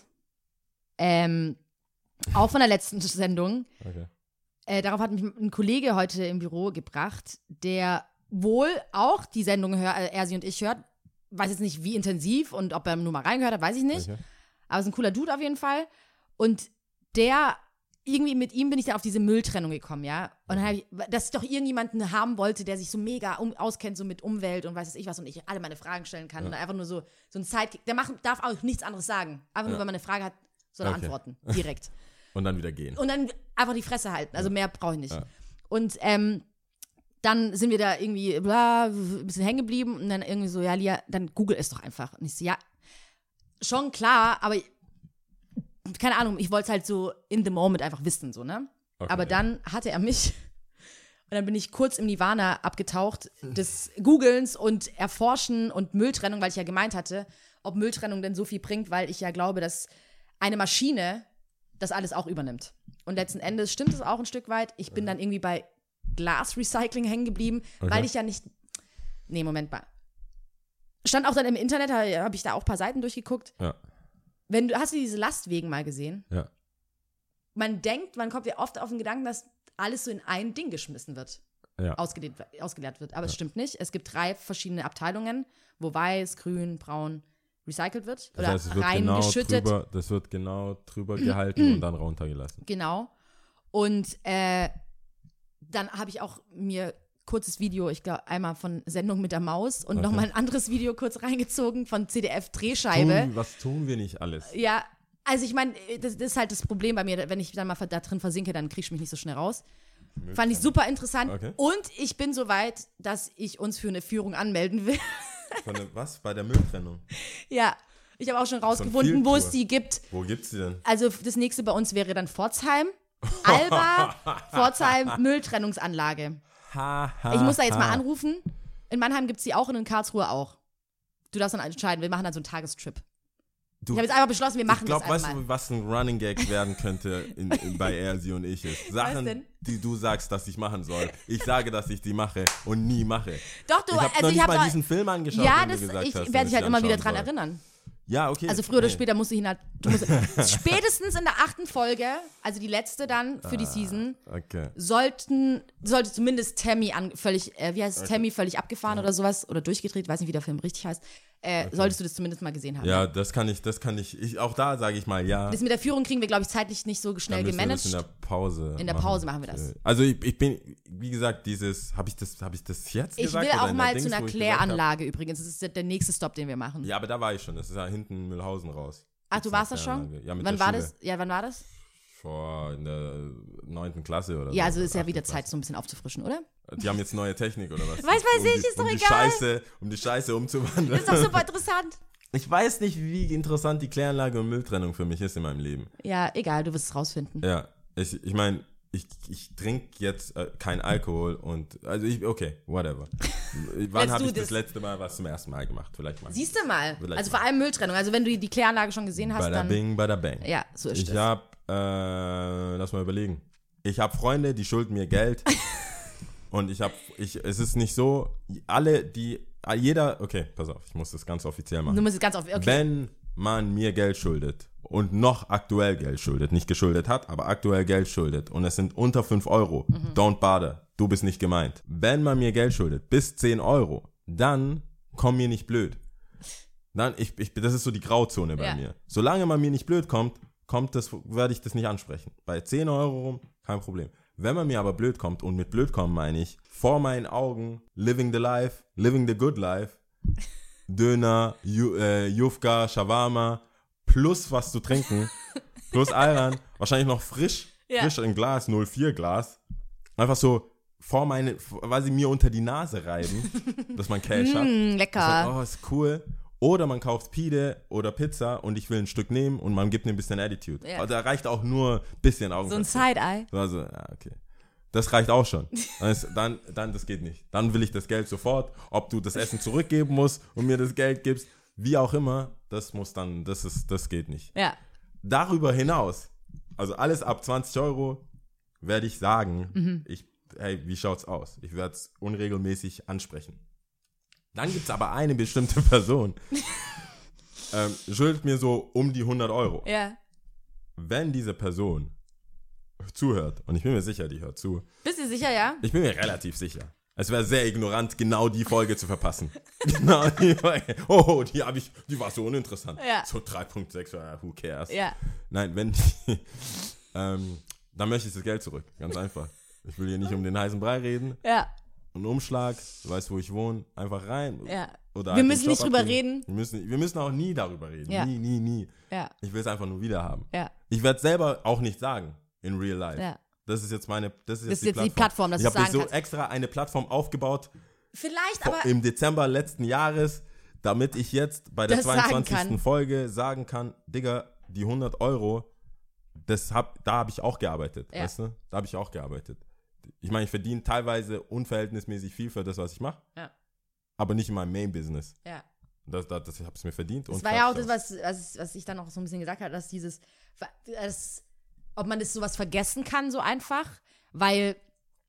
ähm, auch von der letzten Sendung, Okay. äh, darauf hat mich ein Kollege heute im Büro gebracht, der wohl auch die Sendung hört, äh, er, sie und ich hört, weiß jetzt nicht wie intensiv und ob er nur mal reingehört hat, weiß ich nicht, Okay. aber ist ein cooler Dude auf jeden Fall und der, irgendwie mit ihm bin ich dann auf diese Mülltrennung gekommen, ja, und dann habe ich, dass ich doch irgendjemanden haben wollte, der sich so mega um, auskennt, so mit Umwelt und weiß ich was und ich alle meine Fragen stellen kann Ja. und einfach nur so, so ein Sidekick, der macht, darf auch nichts anderes sagen, einfach nur, Ja. wenn man eine Frage hat, soll er Okay. antworten, direkt. Und dann wieder gehen. Und dann einfach die Fresse halten. Also Ja. mehr brauche ich nicht. Ja. Und ähm, dann sind wir da irgendwie bla, ein bisschen hängen geblieben und dann irgendwie so, ja, Lia, dann google es doch einfach. Und ich so, ja, schon klar, aber keine Ahnung, ich wollte es halt so in the moment einfach wissen, so, ne? Okay, aber ja. dann hatte er mich und dann bin ich kurz im Nirvana abgetaucht des Googelns und Erforschen und Mülltrennung, weil ich ja gemeint hatte, ob Mülltrennung denn so viel bringt, weil ich ja glaube, dass eine Maschine das alles auch übernimmt. Und letzten Endes stimmt es auch ein Stück weit. Ich bin dann irgendwie bei Glasrecycling hängen geblieben, Okay. weil ich ja nicht. Nee, Moment mal. Stand auch dann im Internet, habe hab ich da auch ein paar Seiten durchgeguckt. Ja. Wenn du, hast du diese Lastwegen mal gesehen? Ja. Man denkt, man kommt ja oft auf den Gedanken, dass alles so in ein Ding geschmissen wird, Ja. ausgedehnt, ausgeleert wird. Aber es stimmt nicht. Es gibt drei verschiedene Abteilungen, wo weiß, grün, braun recycelt wird Das oder heißt, es wird genau reingeschüttet. drüber, das wird genau drüber gehalten und dann runtergelassen. Genau. Und äh, dann habe ich auch mir kurzes Video, ich glaube einmal von Sendung mit der Maus und Okay. nochmal ein anderes Video kurz reingezogen von C D F Drehscheibe. Tun, was tun wir nicht alles? Ja, also ich meine, das, das ist halt das Problem bei mir, wenn ich dann mal da drin versinke, dann kriegst du mich nicht so schnell raus. Fand ich super interessant. Okay. Und ich bin so weit, dass ich uns für eine Führung anmelden will. Von der, was? Bei der Mülltrennung? Ja, ich habe auch schon rausgefunden, wo es Fieldtour. die gibt. Wo gibt's die denn? Also das nächste bei uns wäre dann Pforzheim. Alba, Pforzheim, Mülltrennungsanlage. Ha, ha, Ich muss da jetzt ha. mal anrufen. In Mannheim gibt es die auch und in Karlsruhe auch. Du darfst dann entscheiden, wir machen dann so einen Tagestrip. Du, Ich habe jetzt einfach beschlossen, wir machen ich glaube, das weißt einfach mal. du, was ein Running Gag werden könnte in, in, bei er, sie und ich ist? Sachen, denn? die du sagst, dass ich machen soll. Ich sage, dass ich die mache und nie mache. Doch, du, ich habe also noch ich nicht habe mal da, diesen Film angeschaut, ja, den das, du gesagt ich hast. werde dich halt immer wieder anschauen dran soll. erinnern. Ja, okay. Also früher oder nee. später musst du ihn halt, du musst, spätestens in der achten Folge, also die letzte dann für die Season, Okay. sollten, sollte zumindest Tammy an, völlig, äh, wie heißt es, Tammy völlig abgefahren oder sowas, oder durchgedreht, weiß nicht, wie der Film richtig heißt, äh, solltest du das zumindest mal gesehen haben. Ja, das kann ich, das kann ich, ich auch da sage ich mal ja. Das mit der Führung kriegen wir, glaube ich, zeitlich nicht so schnell Dann müssen wir das gemanagt. in der Pause. In der Pause machen wir das. Also ich, ich bin, wie gesagt, dieses, habe ich das, habe ich das jetzt Ich gesagt? will oder auch in der mal Dings, zu einer wo ich gesagt hab? Kläranlage übrigens. Das ist der, der nächste Stop, den wir machen. Ja, aber da war ich schon. Das ist ja hinten Mühlhausen raus. Ach, du Gibt's eine warst da schon? Kläranlage. Ja, mit wann der war Schule. das? Ja, wann war das? Vor in der neunten Klasse oder so. Ja, also ist ja achte wieder Klasse. Zeit, so ein bisschen aufzufrischen, oder? Die haben jetzt neue Technik oder was? Weiß, weiß um ich, die, ist doch um die egal. Scheiße, um die Scheiße umzuwandeln. Das ist doch super interessant. Ich weiß nicht, wie interessant die Kläranlage und Mülltrennung für mich ist in meinem Leben. Ja, egal, du wirst es rausfinden. Ja, ich, ich meine, ich, ich trinke jetzt äh, kein Alkohol und, also ich, okay, whatever. Wann Let's habe do ich das this. letzte Mal was zum ersten Mal gemacht? Vielleicht mal. Siehst du mal. Vielleicht Also vor allem Mülltrennung. Also wenn du die, die Kläranlage schon gesehen hast, Bada dann. bing, bada bang. Ja, so ist Ich es. habe, äh, lass mal überlegen. Ich habe Freunde, die schulden mir Geld. Und ich habe, ich, es ist nicht so, alle, die, jeder, okay, pass auf, ich muss das ganz offiziell machen. Du musst es ganz auf. Okay. Wenn man mir Geld schuldet und noch aktuell Geld schuldet, nicht geschuldet hat, aber aktuell Geld schuldet und es sind unter fünf Euro, Mhm. don't bother, du bist nicht gemeint. Wenn man mir Geld schuldet, bis zehn Euro, dann komm mir nicht blöd. Dann, ich, ich, das ist so die Grauzone bei Ja. mir. Solange man mir nicht blöd kommt, kommt das, werde ich das nicht ansprechen. Bei zehn Euro rum, kein Problem. Wenn man mir aber blöd kommt, und mit blöd kommen meine ich, vor meinen Augen, living the life, living the good life, Döner, Ju, äh, Jufka, Shawarma, plus was zu trinken, plus Ayran, wahrscheinlich noch frisch, Ja. frisch in Glas, null vier Glas, einfach so vor meine, weil sie mir unter die Nase reiben, dass man Cash hat. Mm, Ich lecker. sag, oh, ist cool. Oder man kauft Pide oder Pizza und ich will ein Stück nehmen und man gibt mir ein bisschen Attitude. Ja. Also da reicht auch nur ein bisschen So ein Augenkontakt. Side-Eye. Also, ja, okay. Das reicht auch schon. Dann, ist, dann, dann, das geht nicht. Dann will ich das Geld sofort. Ob du das Essen zurückgeben musst und mir das Geld gibst, wie auch immer, das muss dann, das ist, das geht nicht. Ja. Darüber hinaus, also alles ab zwanzig Euro, werde ich sagen, Mhm. ich, hey, wie schaut's aus? Ich werde es unregelmäßig ansprechen. Dann gibt es aber eine bestimmte Person, ähm, schuldet mir so um die hundert Euro. Ja. Wenn diese Person zuhört, und ich bin mir sicher, die hört zu, Bist du sicher, ja? ich bin mir relativ sicher, es wäre sehr ignorant, genau die Folge zu verpassen. Genau die Folge. Oh, die, hab ich, die war so uninteressant. Ja. So drei Komma sechs, who cares? Ja. Nein, wenn die, ähm, dann möchte ich das Geld zurück, ganz einfach. Ich will hier nicht um den heißen Brei reden. Ja. Ein Umschlag, du weißt, wo ich wohne, einfach rein. Ja. Oder Wir halt den müssen Job nicht drüber abgeben. reden. Wir müssen, wir müssen auch nie darüber reden. Ja. Nie, nie, nie. Ja. Ich will es einfach nur wieder haben. Ja. Ich werde selber auch nicht sagen, in real life. Ja. Das ist jetzt meine, das ist Das jetzt, ist jetzt die Plattform, dass ich du habe mir sagen so kannst. extra eine Plattform aufgebaut Vielleicht, vor, aber im Dezember letzten Jahres, damit ich jetzt bei der Das sagen zweiundzwanzigsten kann. Folge sagen kann, Digga, die hundert Euro, das hab, da habe ich auch gearbeitet, Ja. weißt du? Da habe ich auch gearbeitet. Ich meine, ich verdiene teilweise unverhältnismäßig viel für das, was ich mache, Ja. aber nicht in meinem Main-Business. ja. Das, das, das habe ich mir verdient. Das und war ja auch fertig das, aus. was, was, was ich dann auch so ein bisschen gesagt habe, dass dieses, das, ob man das sowas vergessen kann, so einfach, weil,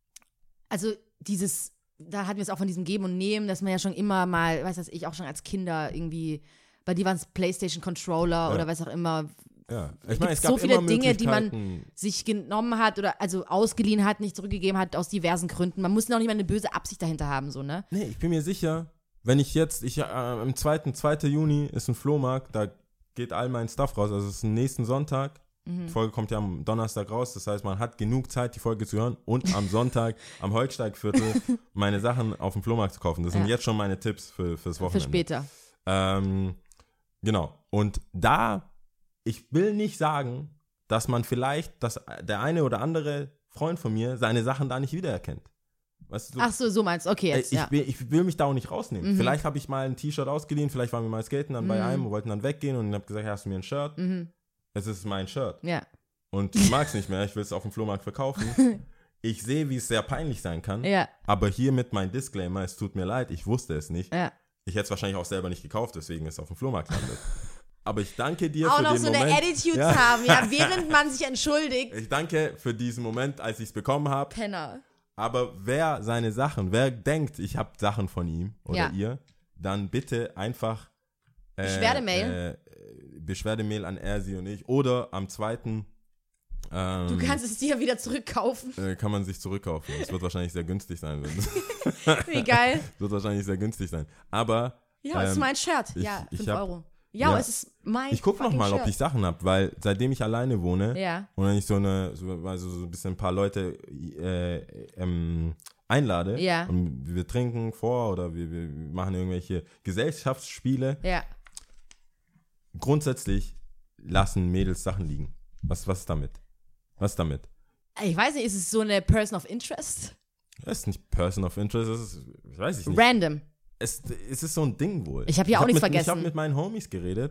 also dieses, da hatten wir es auch von diesem Geben und Nehmen, dass man ja schon immer mal, weiß was ich, auch schon als Kinder irgendwie, bei dir waren es PlayStation-Controller Ja. oder was auch immer, Ja. Ich gibt meine, es so gab viele immer Dinge, die man Möglichkeiten. sich genommen hat oder also ausgeliehen hat, nicht zurückgegeben hat, aus diversen Gründen. Man muss noch nicht mal eine böse Absicht dahinter haben, so, ne? Nee, ich bin mir sicher, wenn ich jetzt, ich, äh, am zweiten zweiten Juni ist ein Flohmarkt, da geht all mein Stuff raus, also es ist nächsten Sonntag. Mhm. Die Folge kommt ja am Donnerstag raus, das heißt, man hat genug Zeit, die Folge zu hören und am Sonntag am Holzsteigviertel meine Sachen auf dem Flohmarkt zu kaufen. Das sind Ja. jetzt schon meine Tipps für, fürs Für Wochenende. später. Ähm, genau. Und da, ich will nicht sagen, dass man vielleicht, dass der eine oder andere Freund von mir seine Sachen da nicht wiedererkennt. Weißt du, Ach so, so meinst du. Okay, Ey, jetzt, ich, ja. will, ich will mich da auch nicht rausnehmen. Mhm. Vielleicht habe ich mal ein T-Shirt ausgeliehen, vielleicht waren wir mal skaten dann bei Mhm. einem und wollten dann weggehen und ich habe gesagt, hey, hast du mir ein Shirt? Mhm. Es ist mein Shirt. Ja. Und ich mag es nicht mehr, ich will es auf dem Flohmarkt verkaufen. Ich sehe, wie es sehr peinlich sein kann, Ja. aber hiermit mein Disclaimer, es tut mir leid, ich wusste es nicht. Ja. Ich hätte es wahrscheinlich auch selber nicht gekauft, deswegen ist es auf dem Flohmarkt landet. Aber ich danke dir Auch für noch den so eine Moment. Attitude Ja. haben, ja, während man sich entschuldigt. Ich danke für diesen Moment, als ich es bekommen habe. Penner. Aber wer seine Sachen, wer denkt, ich habe Sachen von ihm oder Ja. ihr, dann bitte einfach äh, Beschwerdemail. Äh, Beschwerdemail an er, sie und ich. Oder am zweiten ähm, Du kannst es dir wieder zurückkaufen. äh, kann man sich zurückkaufen. Es wird wahrscheinlich sehr günstig sein. Wie geil. wird wahrscheinlich sehr günstig sein. Aber Ja, es ist ähm, mein Shirt. ich- Ja, ich fünf hab- Euro. Ja, ja. es ist mein ich gucke fucking nochmal, ob Shirt. ich Sachen habe, weil seitdem ich alleine wohne Ja. und wenn ich so eine, so, also so ein bisschen ein paar Leute äh, ähm, einlade Ja. und wir trinken vor oder wir, wir machen irgendwelche Gesellschaftsspiele, Ja. grundsätzlich lassen Mädels Sachen liegen. Was, was ist damit? Was ist damit? Ich weiß nicht, ist es so eine Person of Interest? Das ist nicht Person of Interest, das ist, ich weiß ich nicht. Random. Es, es ist so ein Ding wohl. Ich hab hier auch hab nichts mit, Ich vergessen. habe mit meinen Homies geredet.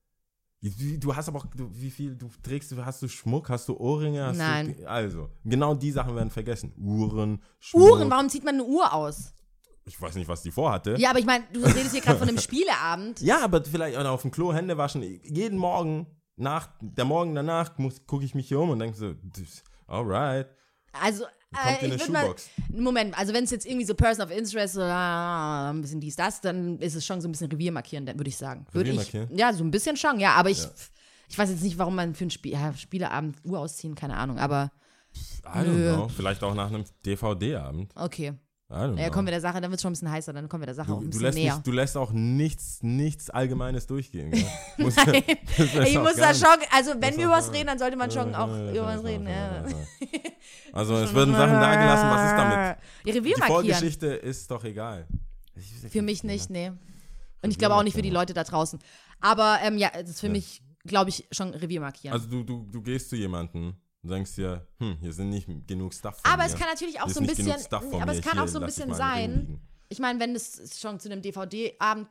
Du, du hast aber auch, du, wie viel, du trägst, hast du Schmuck, hast du Ohrringe? Hast Nein. Du, also, genau die Sachen werden vergessen. Uhren, Schmuck. Uhren, warum zieht man eine Uhr aus? Ich weiß nicht, was die vorhatte. Ja, aber ich meine, du redest hier gerade von einem Spieleabend. Ja, aber vielleicht oder auf dem Klo Hände waschen. Jeden Morgen, nach, der Morgen danach, gucke ich mich hier um und denke so, das- alright. Also, Kommt äh, in ich eine würde mal, Schuhbox. Moment, also wenn es jetzt irgendwie so Person of Interest oder ah, ein bisschen dies, das, dann ist es schon so ein bisschen Revier markieren, würde ich sagen. Würde Revier ich, markieren? ja, so ein bisschen schon, ja, aber ich, Ja. ich weiß jetzt nicht, warum man für einen Spiel, ja, Spieleabend Uhr ausziehen, keine Ahnung, aber I don't Nö. know. Vielleicht auch nach einem D V D-Abend. okay. I don't Ja, know. kommen wir der Sache, dann wird es schon ein bisschen heißer, dann kommen wir der Sache auch Du, ein du, bisschen lässt näher. nicht, du lässt auch nichts, nichts Allgemeines durchgehen. Gell? Muss- Nein. das lässt Ich auch muss gar da nicht. schon, also wenn Das wir auch über was gar reden, dann sollte man schon auch Ja, über ja, was reden. ja, Ja. ja. Also es werden Sachen da gelassen, was ist damit? Ja, Revier Die markieren. Vorgeschichte ist doch egal. Für mich nicht, nee. Und ich glaube auch nicht für die Leute da draußen. Aber ähm, ja, das ist für Ja. mich, glaube ich, schon Revier markieren. Also du, du, du gehst zu jemandem und denkst dir, hm, hier sind nicht genug Stuff von Aber mir. es kann natürlich auch Hier so ist ein nicht bisschen, genug Stuff von aber mir. es kann Hier, auch so ein lass ich bisschen mal einen Ring sein. liegen. Ich meine, wenn es schon zu einem D V D-Abend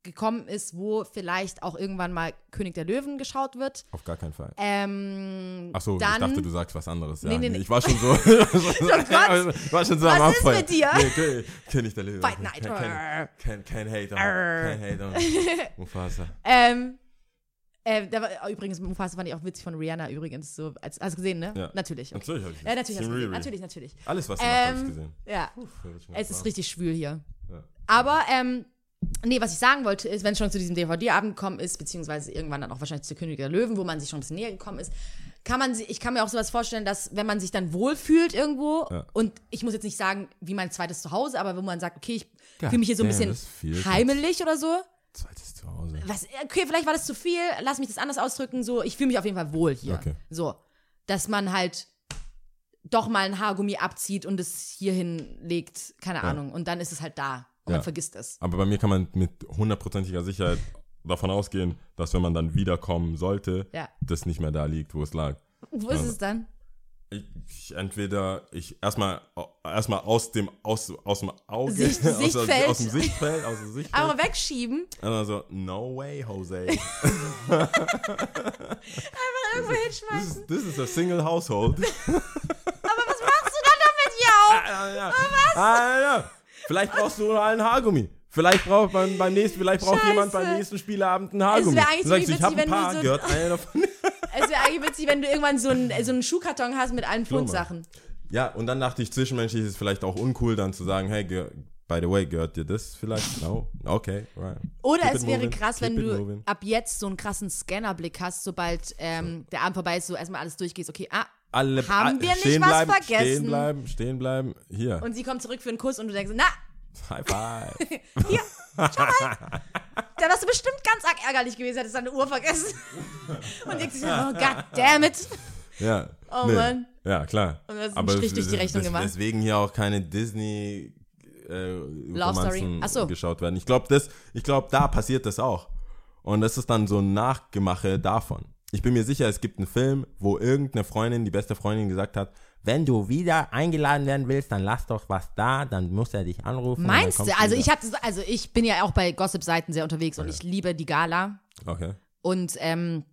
gekommen ist, wo vielleicht auch irgendwann mal König der Löwen geschaut wird. Auf gar keinen Fall. Ähm, Achso, dann, ich dachte, du sagst was anderes. Ja, Nee, nee, nee, nee. Ich war schon so. Gott. ich war schon so Was am ist Abfall. mit dir? Nee, König, König der Löwen. Fight Night. Kein, kein, kein Hater. Arr. Kein Hater. Mufasa. Ähm, äh, da war, übrigens, Mufasa fand ich auch witzig von Rihanna übrigens. So, als, hast du gesehen, ne? Ja. Natürlich. Okay. Natürlich habe ich Ja, natürlich hast du Riri. gesehen. Natürlich, natürlich. Alles, was du ähm, habe ich Ähm, gesehen. ja, Puh, das wird schon es ist Spaß. richtig schwül hier. Ja. Aber, ähm, nee, was ich sagen wollte, ist, wenn es schon zu diesem D V D-Abend gekommen ist, beziehungsweise irgendwann dann auch wahrscheinlich zu König der Löwen, wo man sich schon ein bisschen näher gekommen ist, kann man sich, ich kann mir auch sowas vorstellen, dass wenn man sich dann wohlfühlt irgendwo, Ja. und ich muss jetzt nicht sagen, wie mein zweites Zuhause, aber wo man sagt, okay, ich God fühle mich hier so ein damn, bisschen das ist viel. heimelig oder so. Zweites Zuhause. Was, okay, vielleicht war das zu viel, lass mich das anders ausdrücken, so, ich fühle mich auf jeden Fall wohl hier. Okay. So, dass man halt doch mal ein Haargummi abzieht und es hierhin legt, keine Ja. Ahnung, und dann ist es halt da und Ja. man vergisst es. Aber bei mir kann man mit hundertprozentiger Sicherheit davon ausgehen, dass wenn man dann wiederkommen sollte, Ja. das nicht mehr da liegt, wo es lag. Wo ist Ja. es dann? Ich, ich entweder, ich erstmal erstmal aus dem, aus, aus dem Auge, Sicht- aus, Sichtfeld. aus dem Sichtfeld, aus dem Sichtfeld. Aber wegschieben, Und dann so, no way, Jose. irgendwo hinschmeißen. This is a single household. Aber was machst du dann damit, Jau? Ah, ja. Ah, ja. Vielleicht brauchst du noch einen Haargummi. Vielleicht braucht man beim nächsten, vielleicht braucht Scheiße. jemand beim nächsten Spieleabend einen Haargummi. wär eigentlich Du sagst, ziemlich ich habe ein witzig, wenn du paar, so- gehört einer davon. Es wäre eigentlich witzig, wenn du irgendwann so einen, so einen Schuhkarton hast mit allen Pfundsachen. Ja, und dann dachte ich, zwischenmenschlich ist es vielleicht auch uncool, dann zu sagen, hey, ge- by the way, gehört dir das vielleicht? No? Okay, right. Oder Keep es it wäre moving, krass, keep wenn it du moving. ab jetzt so einen krassen Scannerblick hast, sobald ähm, der Abend vorbei ist, so erstmal alles durchgehst, okay, ah, Alle, Haben wir nicht stehen was bleiben, vergessen? Stehen bleiben, stehen bleiben. Hier, und sie kommt zurück für einen Kuss und du denkst, na, High five. hier, schau mal. Da warst du bestimmt ganz arg ärgerlich gewesen, hättest deine Uhr vergessen. Und denkst dir, oh God damn it. Ja. Oh Mann. Ja, klar. Und du hast einen Aber Strich durch die Rechnung des- gemacht. Deswegen hier auch keine Disney äh, Love Story. Romanzen Ach so. geschaut werden. Ich glaube, das, ich glaube, da passiert das auch. Und das ist dann so ein Nachgemache davon. Ich bin mir sicher, es gibt einen Film, wo irgendeine Freundin, die beste Freundin, gesagt hat, wenn du wieder eingeladen werden willst, dann lass doch was da, dann muss er dich anrufen. und dann Meinst kommst du? Also wieder. ich hab das, also ich bin ja auch bei Gossip-Seiten sehr unterwegs und ich liebe die Gala. Okay. Und ähm,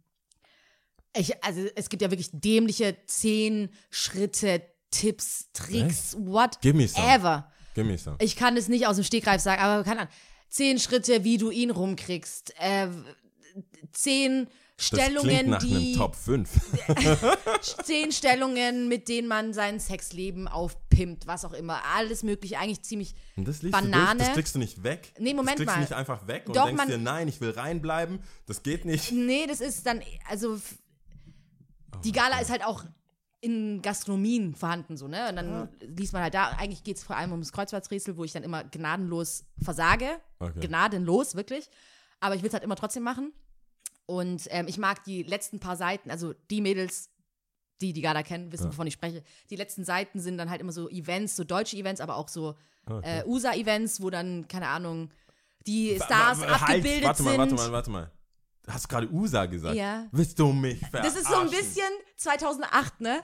ich, also es gibt ja wirklich dämliche zehn Schritte, Tipps, Tricks, Give me some. whatever. Give me some. Ich kann es nicht aus dem Stegreif sagen, aber keine Ahnung. Zehn Schritte, wie du ihn rumkriegst. Äh, zehn Das klingt Stellungen, nach einem die Top fünf. zehn Stellungen, mit denen man sein Sexleben aufpimpt, was auch immer. Alles mögliche, eigentlich ziemlich Und das liest Banane. du durch, das kriegst du nicht weg. Nee, Moment das kriegst mal. du nicht einfach weg und Doch, denkst man- dir, nein, ich will reinbleiben. Das geht nicht. Nee, das ist dann, also f- die Gala ist halt auch in Gastronomien vorhanden, so, ne? Und dann liest man halt da, eigentlich geht es vor allem ums Kreuzworträtsel, wo ich dann immer gnadenlos versage. Okay. Gnadenlos, wirklich. Aber ich will es halt immer trotzdem machen. Und ähm, ich mag die letzten paar Seiten, also die Mädels, die die Gala kennen, wissen, Ja. wovon ich spreche. Die letzten Seiten sind dann halt immer so Events, so deutsche Events, aber auch so Okay. äh, U S A-Events, wo dann, keine Ahnung, die Stars Wa- wa- abgebildet halt, warte sind. mal, warte mal, warte mal. Hast du gerade U S A gesagt? Ja. Willst du mich verarschen? Das ist so ein bisschen zweitausendacht, ne?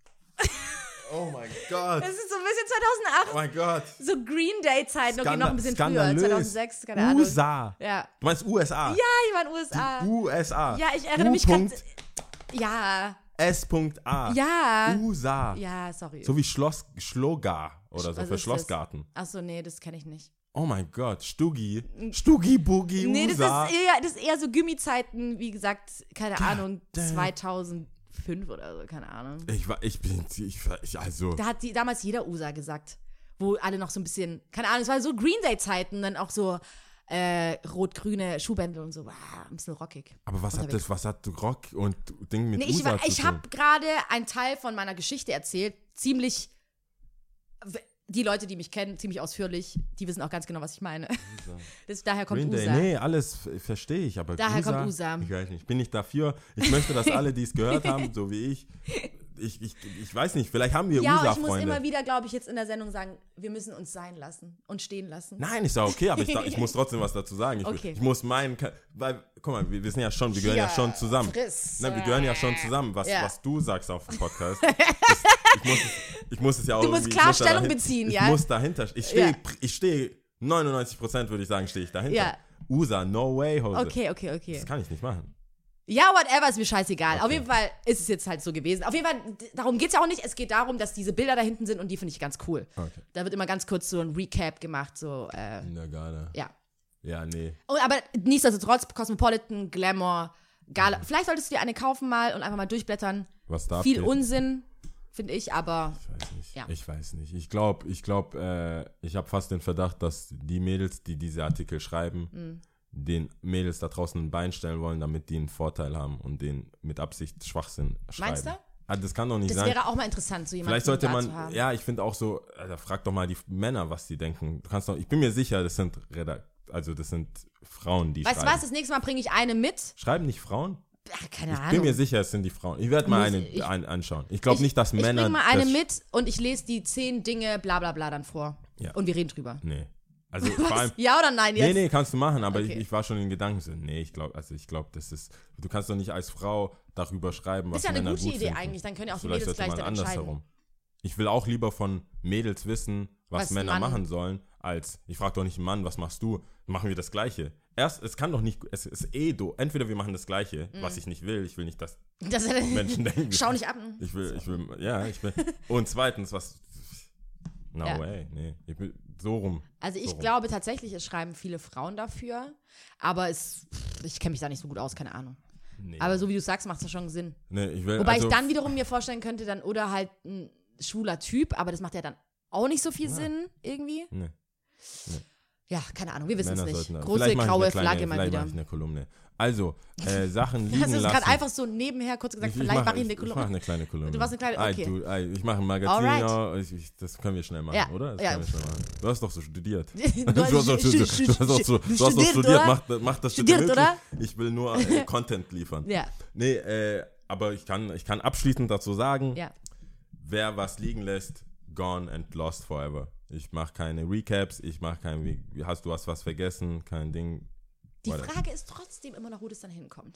Oh mein Gott. Das ist so ein bisschen zweitausendacht. Oh mein Gott. So Green Day-Zeiten, okay, noch ein bisschen Skandalös. früher, zweitausendsechs, keine Ahnung. U S A. Ja. Du meinst U S A? Ja, ich war in den U S A. U S A. Ja, ich erinnere U. mich ganz. Ja, S A. ja. U S A. Ja, sorry. So wie Schloss, Schlogar oder so Was für ist das? Schlossgarten. Achso, nee, das kenne ich nicht. Oh mein Gott, Stuggi. Stuggi Boogie Nee, das U S A. ist, eher, das ist eher so Gummizeiten, wie gesagt, keine Ahnung, damn. zweitausendfünf oder so, keine Ahnung. Ich war, ich bin, ich, war- ich also. Da hat die, damals jeder U S A gesagt, wo alle noch so ein bisschen, keine Ahnung, es war so Green Day-Zeiten, dann auch so äh, rot-grüne Schuhbändel und so, wow, ein bisschen rockig. Aber was hat unterwegs. das, was hat Rock und Ding mit Nee, U ich S A war, zu ich tun? habe gerade einen Teil von meiner Geschichte erzählt, ziemlich, die Leute, die mich kennen, ziemlich ausführlich, die wissen auch ganz genau, was ich meine. Das, daher kommt Green Day, U S A. nee, alles f- verstehe ich, aber Daher U S A, kommt U S A. Ich weiß nicht, bin ich dafür. Ich möchte, dass alle, die es gehört haben, so wie ich, ich, ich, ich weiß nicht, vielleicht haben wir Ja, und ich muss U S A-Freunde. immer wieder, glaube ich, jetzt in der Sendung sagen, wir müssen uns sein lassen und stehen lassen. Nein, ist ja okay, aber ich, ich muss trotzdem was dazu sagen. Ich, Okay. ich muss meinen, weil, guck mal, wir, wir sind ja schon, wir gehören ja, Ja, schon zusammen. friss. Na, wir gehören ja schon zusammen, was, Ja. was du sagst auf dem Podcast. das, ich, muss, es- ich muss es ja auch Du musst irgendwie- klar ich muss da Stellung dahin- beziehen, ich ja? muss dahinter, ich stehe, Ja. ich stehe, neunundneunzig Prozent würde ich sagen, stehe ich dahinter. Ja. U S A, no way, Hose. Okay, okay, okay. Das kann ich nicht machen. Ja, whatever, ist mir scheißegal. Okay. Auf jeden Fall ist es jetzt halt so gewesen. Auf jeden Fall, d- darum geht es ja auch nicht. Es geht darum, dass diese Bilder da hinten sind und die finde ich ganz cool. Okay. Da wird immer ganz kurz so ein Recap gemacht, so, äh, Na, Gala. ja. Ja, nee. Und, aber nichtsdestotrotz, Cosmopolitan, Glamour, Gala. Vielleicht solltest du dir eine kaufen mal und einfach mal durchblättern. Was darf Viel geht? Unsinn, finde ich, aber Ich weiß nicht. Ja. Ich weiß nicht. Ich glaube, ich glaube, äh, ich habe fast den Verdacht, dass die Mädels, die diese Artikel schreiben, Mhm. den Mädels da draußen ein Bein stellen wollen, damit die einen Vorteil haben und den mit Absicht Schwachsinn schreiben. Meinst du? Ah, das kann doch nicht das sein. wäre auch mal interessant, so jemanden Vielleicht sollte da man, zu haben. ja, ich finde auch so, Alter, frag doch mal die Männer, was die denken. Du kannst doch, ich bin mir sicher, das sind Redak- also das sind Frauen, die Weißt du schreiben. was, das nächste Mal bringe ich eine mit. Schreiben nicht Frauen? Ach, keine Ich Ahnung. bin mir sicher, es sind die Frauen. Ich werde mal Muss eine ich- ein, anschauen. Ich glaube ich, nicht, dass ich Männer. Ich bringe mal eine das- mit und ich lese die zehn Dinge bla bla bla dann vor. Ja. Und wir reden drüber. Nee. Also vor allem. Ja oder nein jetzt? Nee, nee, kannst du machen, aber Okay. ich, ich war schon in Gedanken so, nee, ich glaube, also ich glaube, das ist, du kannst doch nicht als Frau darüber schreiben, was Ist ja eine Männer gute gut Idee finden. eigentlich, dann können ja auch die Vielleicht Mädels sollte gleich man dann entscheiden. andersherum. Ich will auch lieber von Mädels wissen, was, Was Männer Mann- machen sollen, als ich frage doch nicht einen Mann, was machst du? Machen wir das Gleiche. Erst, es kann doch nicht, es ist eh do. Entweder wir machen das Gleiche, Mhm. was ich nicht will. Ich will nicht, dass Das, Menschen denken. Schau nicht ab. Ich will, ich will, ja, ich will. Und zweitens, was, no Ja. way, nee, ich will, so rum. Also ich So rum. glaube tatsächlich, es schreiben viele Frauen dafür, aber es, ich kenne mich da nicht so gut aus, keine Ahnung. Nee. Aber so wie du sagst, macht es schon Sinn. nee, ich will, Wobei also, ich dann wiederum mir vorstellen könnte, dann oder halt ein schwuler Typ, aber das macht ja dann auch nicht so viel Ja. Sinn irgendwie. Nee. Ja, keine Ahnung, wir wissen es Männer nicht. sollten- Große vielleicht mache ich graue eine kleine, Flagge mal vielleicht wieder. mache ich eine Kolumne. Also, äh, Sachen liegen Das ist lassen. gerade einfach so nebenher kurz gesagt, Ich- ich vielleicht mache- mache ich eine Ich mache Kolumne. eine kleine Kolumne. Du machst eine kleine- Ei, okay. du, ei, ich mache ein Magazin, Alright. ja, ich, ich, das können wir schnell machen, Ja, oder? Das ja. können wir schnell machen. Du hast doch so studiert. Du Du hast doch hast- so- stu- du stu- hast doch so- du du hast doch studiert, studiert, oder? mach, mach das bitte Studiert, möglich. oder? Ich will nur äh, Content liefern. Ja, Nee, äh, aber ich kann, ich kann abschließend dazu sagen, ja. wer was liegen lässt, gone and lost forever. Ich mache keine Recaps, ich mache kein, wie, hast du hast was vergessen, kein Ding. Die Whatever. Frage ist trotzdem immer noch, wo das dann hinkommt.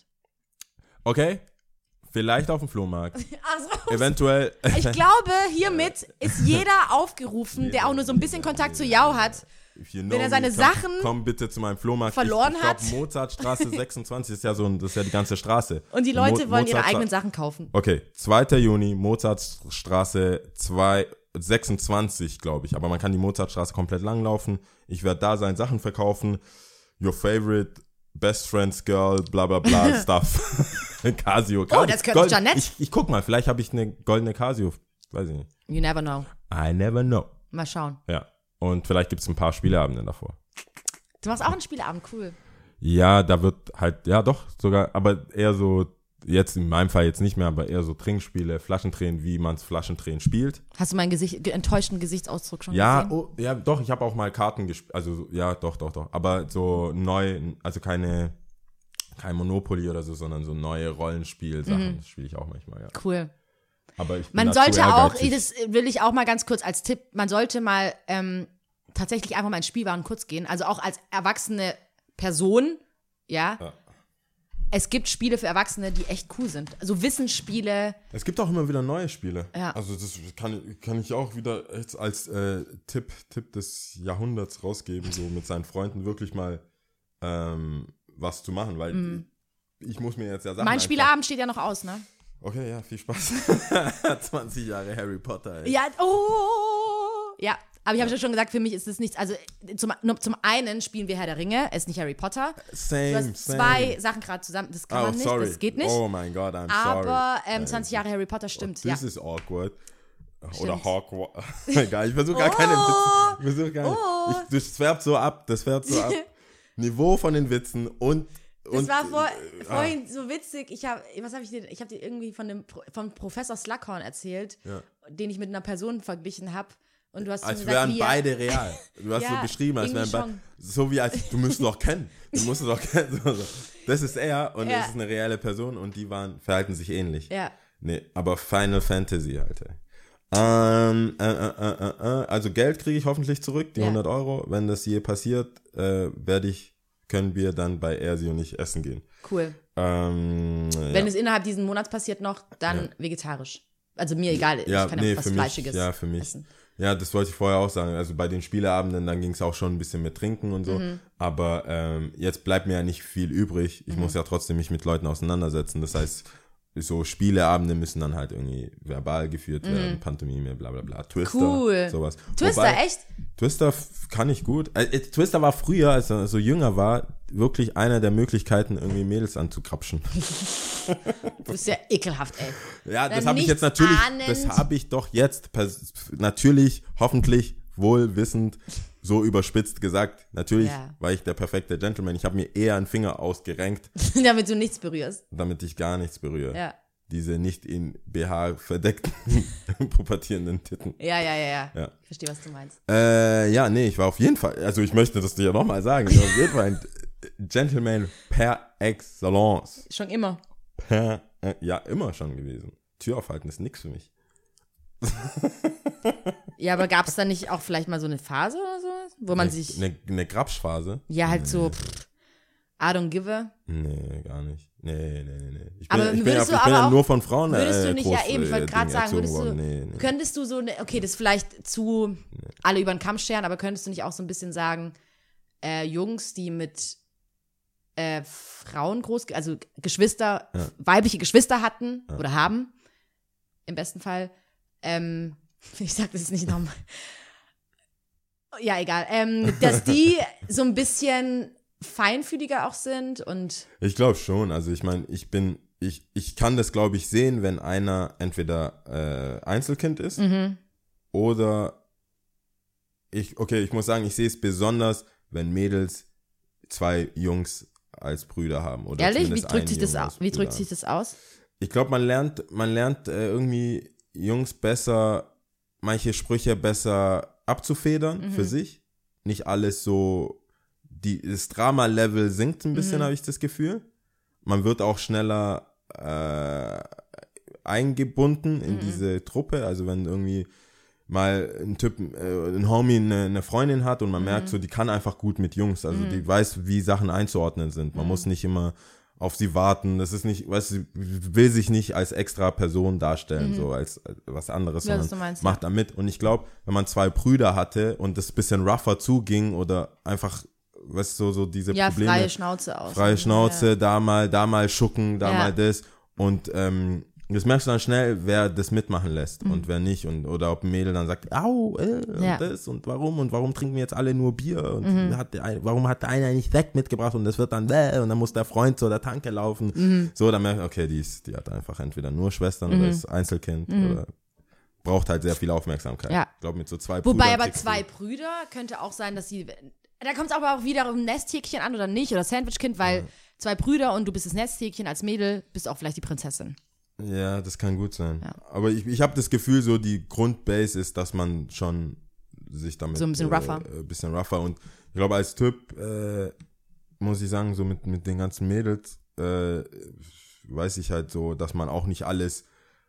Okay, vielleicht auf dem Flohmarkt. Also, Eventuell. ich glaube, hiermit ist jeder aufgerufen, der auch nur so ein bisschen Kontakt zu Yao hat. If you know Wenn er me, seine komm, Sachen komm bitte zu meinem Flohmarkt. verloren ich, ich glaub, hat. Mozartstraße sechsundzwanzig ist ja so ein, das ist ja die ganze Straße. Und die Leute Mo- wollen ihre Mozartstra- eigenen Sachen kaufen. Okay, zweiter Juni, Mozartstraße zwei, sechsundzwanzig, glaube ich. Aber man kann die Mozartstraße komplett langlaufen. Ich werde da sein, Sachen verkaufen. Your favorite best friend's girl, bla bla bla Stuff. Casio. Oh, das könnte Janette. Ich, ich guck mal, vielleicht habe ich eine goldene Casio. Weiß ich nicht. You never know. I never know. Mal schauen. Ja. Und vielleicht gibt es ein paar Spieleabende davor. Du machst auch einen Spieleabend, cool. Ja, da wird halt, ja doch, sogar, aber eher so, jetzt in meinem Fall jetzt nicht mehr, aber eher so Trinkspiele, Flaschendrehen, wie man es Flaschendrehen spielt. Hast du meinen Gesicht, ge- enttäuschten Gesichtsausdruck schon Ja, gesehen? oh, ja, doch, ich habe auch mal Karten gespielt, also so- ja, doch, doch, doch, aber so neu, also keine, kein Monopoly oder so, sondern so neue Rollenspielsachen, das spiele ich auch manchmal, ja. Cool. Aber ich bin Man dazu sollte auch, ehrgeizig. das will ich auch mal ganz kurz als Tipp, man sollte mal ähm, tatsächlich einfach mal in Spielwaren kurz gehen. Also auch als erwachsene Person, ja. Ja. Es gibt Spiele für Erwachsene, die echt cool sind. Also Wissensspiele. Es gibt auch immer wieder neue Spiele. Ja. Also das kann, kann ich auch wieder jetzt als äh, Tipp, Tipp des Jahrhunderts rausgeben, so mit seinen Freunden wirklich mal ähm, was zu machen, weil ich, ich muss mir jetzt ja Sachen Mein einfach- Spieleabend steht ja noch aus, ne? Okay, ja, viel Spaß. zwanzig Jahre Harry Potter, ey. Ja, oh. Ja, aber ich habe ja schon gesagt, für mich ist es nichts. Also zum, nur, zum einen spielen wir Herr der Ringe, es ist nicht Harry Potter. Same, Du hast same. zwei Sachen gerade zusammen, das kann Oh, man nicht, sorry. das geht nicht. Oh mein Gott, I'm aber sorry. ähm, zwanzig Jahre Harry Potter stimmt, This ja. is awkward. Oder Stimmt. Hogwarts. Egal, ich versuche gar keine Witze. Ich versuche gar nicht. Ich, das färbt so ab, das färbt so ab. Niveau von den Witzen und Das und, war vor, äh, vorhin so witzig. Ich habe, was habe ich dir? Ich habe dir irgendwie von dem Pro- vom Professor Slughorn erzählt, Ja. den ich mit einer Person verglichen habe. Und du hast Als so wären gesagt, wie er- beide real. Du hast Ja, so beschrieben, als wären irgendwie beide. schon. So wie als, du musst ihn doch kennen. Du musst ihn doch kennen. So, so. Das ist er und Ja. das ist eine reale Person und die waren, verhalten sich ähnlich. Ja. Nee, aber Final Fantasy, Alter. Ähm, äh, äh, äh, äh, also Geld kriege ich hoffentlich zurück, die Ja. hundert Euro. Wenn das je passiert, äh, werde ich, können wir dann bei Ersi und ich essen gehen. Cool. Ähm, Wenn ja. es innerhalb diesen Monats passiert noch, dann vegetarisch. Also mir egal, Ja, ich kann ja nee, was für mich, Fleischiges ja, für mich. essen. Ja, das wollte ich vorher auch sagen. Also bei den Spieleabenden, dann ging es auch schon ein bisschen mit Trinken und so. Mhm. Aber ähm, jetzt bleibt mir ja nicht viel übrig. Ich mhm. muss ja trotzdem mich mit Leuten auseinandersetzen. Das heißt, so Spieleabende müssen dann halt irgendwie verbal geführt werden, mhm. Pantomime, bla bla bla. Twister, cool. sowas. Twister, Wobei, echt? Twister f- kann ich gut. Äh, Twister war früher, als er so jünger war, wirklich eine der Möglichkeiten, irgendwie Mädels anzukrapschen. Du bist ja ekelhaft, ey. Ja, das Dann habe ich jetzt natürlich, ahnend. das habe ich doch jetzt pers- natürlich, hoffentlich, wohlwissend, so überspitzt gesagt. Natürlich Ja. war ich der perfekte Gentleman. Ich habe mir eher einen Finger ausgerenkt, Damit du nichts berührst. damit ich gar nichts berühre. Ja. Diese nicht in B H verdeckten, pubertierenden Titten. Ja, ja, ja, ja. Ja. Ich verstehe, was du meinst. Äh, ja, nee, ich war auf jeden Fall, also ich möchte das dir ja nochmal sagen, ich war auf jeden Fall ein Gentleman per excellence. Schon immer. Per, äh, ja, immer schon gewesen. Tür aufhalten ist nix für mich. Ja, aber gab es da nicht auch vielleicht mal so eine Phase oder so, wo man Eine, sich, eine, eine Grapschphase? ja, halt so, pff, I don't give a. Nee, gar nicht. Nee, nee, nee, nee. Ich bin, Aber ich bin, ja, würdest ich du bin aber ja auch- nur von Frauen äh, Würdest du nicht, groß, ja eben, ich wollte äh, gerade Ding sagen, erzogen würdest du, worden. Nee, nee. könntest du so, eine, okay, das ist vielleicht zu alle über den Kamm scheren, aber könntest du nicht auch so ein bisschen sagen, äh, Jungs, die mit äh, Frauen groß, also Geschwister, Ja. weibliche Geschwister hatten Ja. oder haben, im besten Fall, ähm, ich sag das jetzt nicht nochmal, ja, egal, ähm, dass die so ein bisschen feinfühliger auch sind und Ich glaube schon. Also ich meine, ich bin, ich, ich kann das, glaube ich, sehen, wenn einer entweder äh, Einzelkind ist mhm. oder ich, okay, ich muss sagen, ich sehe es besonders, wenn Mädels zwei Jungs als Brüder haben. Oder Ehrlich, wie zumindest drückt einen sich das Jungen aus? als Wie Bruder drückt sich haben. das aus? Ich glaube, man lernt, man lernt äh, irgendwie Jungs besser, manche Sprüche besser abzufedern Mhm. für sich. Nicht alles so, die, das Drama-Level sinkt ein bisschen, Mhm. habe ich das Gefühl. Man wird auch schneller äh, eingebunden in Mhm. diese Truppe. Also wenn irgendwie mal ein Typ, äh, ein Homie eine, eine Freundin hat und man Mhm. merkt so, die kann einfach gut mit Jungs. Also Mhm. die weiß, wie Sachen einzuordnen sind. Man Mhm. muss nicht immer auf sie warten. Das ist nicht, weißt du, will sich nicht als extra Person darstellen, Mhm. so als, als was anderes, Ja, was sondern du meinst, macht da mit. Und ich glaube, wenn man zwei Brüder hatte und das bisschen rougher zuging oder einfach, weißt du, so, so diese Ja, Probleme. freie Schnauze aus. Freie Schnauze, Ja. da mal, da mal schucken, da Ja. mal das. Und ähm, das merkst du dann schnell, wer das mitmachen lässt Mhm. und wer nicht. Und, oder ob ein Mädel dann sagt, au, äh, Ja. und das und warum und warum trinken wir jetzt alle nur Bier und Mhm. hat der ein, warum hat der eine nicht Sekt mitgebracht und das wird dann bäh, und dann muss der Freund zur der Tanke laufen. Mhm. So, dann merkt man, okay, die, ist, die hat einfach entweder nur Schwestern Mhm. oder ist Einzelkind Mhm. oder braucht halt sehr viel Aufmerksamkeit. Ja. Ich glaube, mit so zwei Wobei Brüdern aber kriegst zwei du- Brüder könnte auch sein, dass sie. Da kommt es aber auch wieder um Nesthäkchen an oder nicht oder Sandwichkind, weil zwei Brüder und du bist das Nesthäkchen als Mädel, bist auch vielleicht die Prinzessin. Ja, das kann gut sein. Ja. Aber ich, ich habe das Gefühl, so die Grundbase ist, dass man schon sich damit So ein bisschen rougher. Äh, ein bisschen rougher. Und ich glaube, als Typ, äh, muss ich sagen, so mit, mit den ganzen Mädels, äh, weiß ich halt so, dass man auch nicht alles,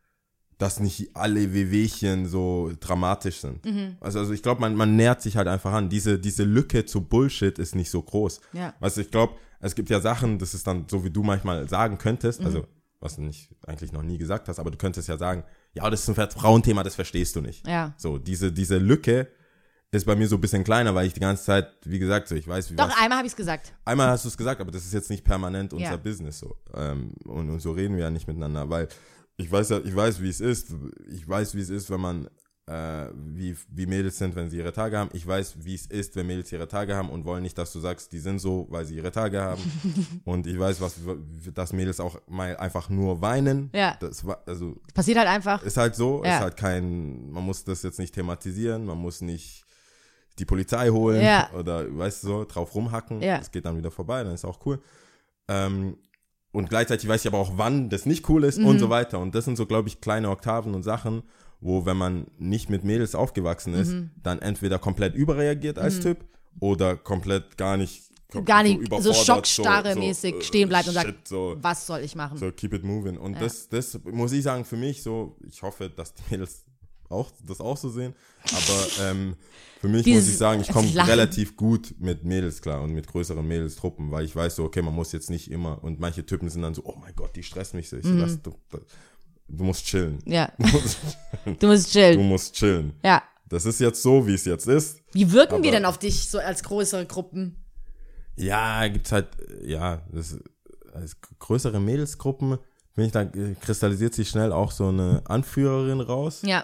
dass nicht alle Wehwehchen so dramatisch sind. Mhm. Also, also ich glaube, man, man nähert sich halt einfach an. Diese, diese Lücke zu Bullshit ist nicht so groß. Ja. Weißt du, ich glaube, es gibt ja Sachen, das ist dann so, wie du manchmal sagen könntest, also was du nicht eigentlich noch nie gesagt hast, aber du könntest ja sagen, ja, das ist ein Frauenthema, das verstehst du nicht. Ja. So, diese, diese Lücke ist bei mir so ein bisschen kleiner, weil ich die ganze Zeit, wie gesagt, so, ich weiß, wie Doch, was, einmal habe ich es gesagt. einmal hast du es gesagt, aber das ist jetzt nicht permanent unser Ja. Business so. Ähm, und, und so reden wir ja nicht miteinander, weil ich weiß ja, ich weiß, wie es ist. Ich weiß, wie es ist, wenn man, äh, wie, wie Mädels sind, wenn sie ihre Tage haben. Ich weiß, wie es ist, wenn Mädels ihre Tage haben und wollen nicht, dass du sagst, die sind so, weil sie ihre Tage haben. Und ich weiß, was, dass Mädels auch mal einfach nur weinen. Ja. Das war, also, Passiert halt einfach. ist halt so, Ja. ist halt kein, man muss das jetzt nicht thematisieren, man muss nicht die Polizei holen Ja. oder, weißt du so, drauf rumhacken. Ja. Das geht dann wieder vorbei, dann ist auch cool. Ähm, und gleichzeitig weiß ich aber auch, wann das nicht cool ist Mhm. und so weiter. Und das sind so, glaube ich, kleine Oktaven und Sachen, wo, wenn man nicht mit Mädels aufgewachsen ist, Mhm. dann entweder komplett überreagiert als Mhm. Typ oder komplett gar nicht Gar nicht so überfordert, schockstarre-mäßig so, äh, stehen bleibt und shit, sagt, so, was soll ich machen? so keep it moving. Und Ja. das, das muss ich sagen, für mich so, ich hoffe, dass die Mädels auch das auch so sehen, aber ähm, für mich Dieses muss ich sagen, ich komme Lachen. relativ gut mit Mädels klar und mit größeren Mädelstruppen, weil ich weiß so, okay, man muss jetzt nicht immer, und manche Typen sind dann so, oh mein Gott, die stressen mich so. Ich so, Mhm. lass, du, du musst chillen. Ja, Du musst, du musst chillen. du musst chillen. Ja, das ist jetzt so, wie es jetzt ist. Wie wirken Aber- wir denn auf dich so als größere Gruppen? Ja, gibt's halt, ja, das, als größere Mädelsgruppen, finde ich, da kristallisiert sich schnell auch so eine Anführerin raus, Ja.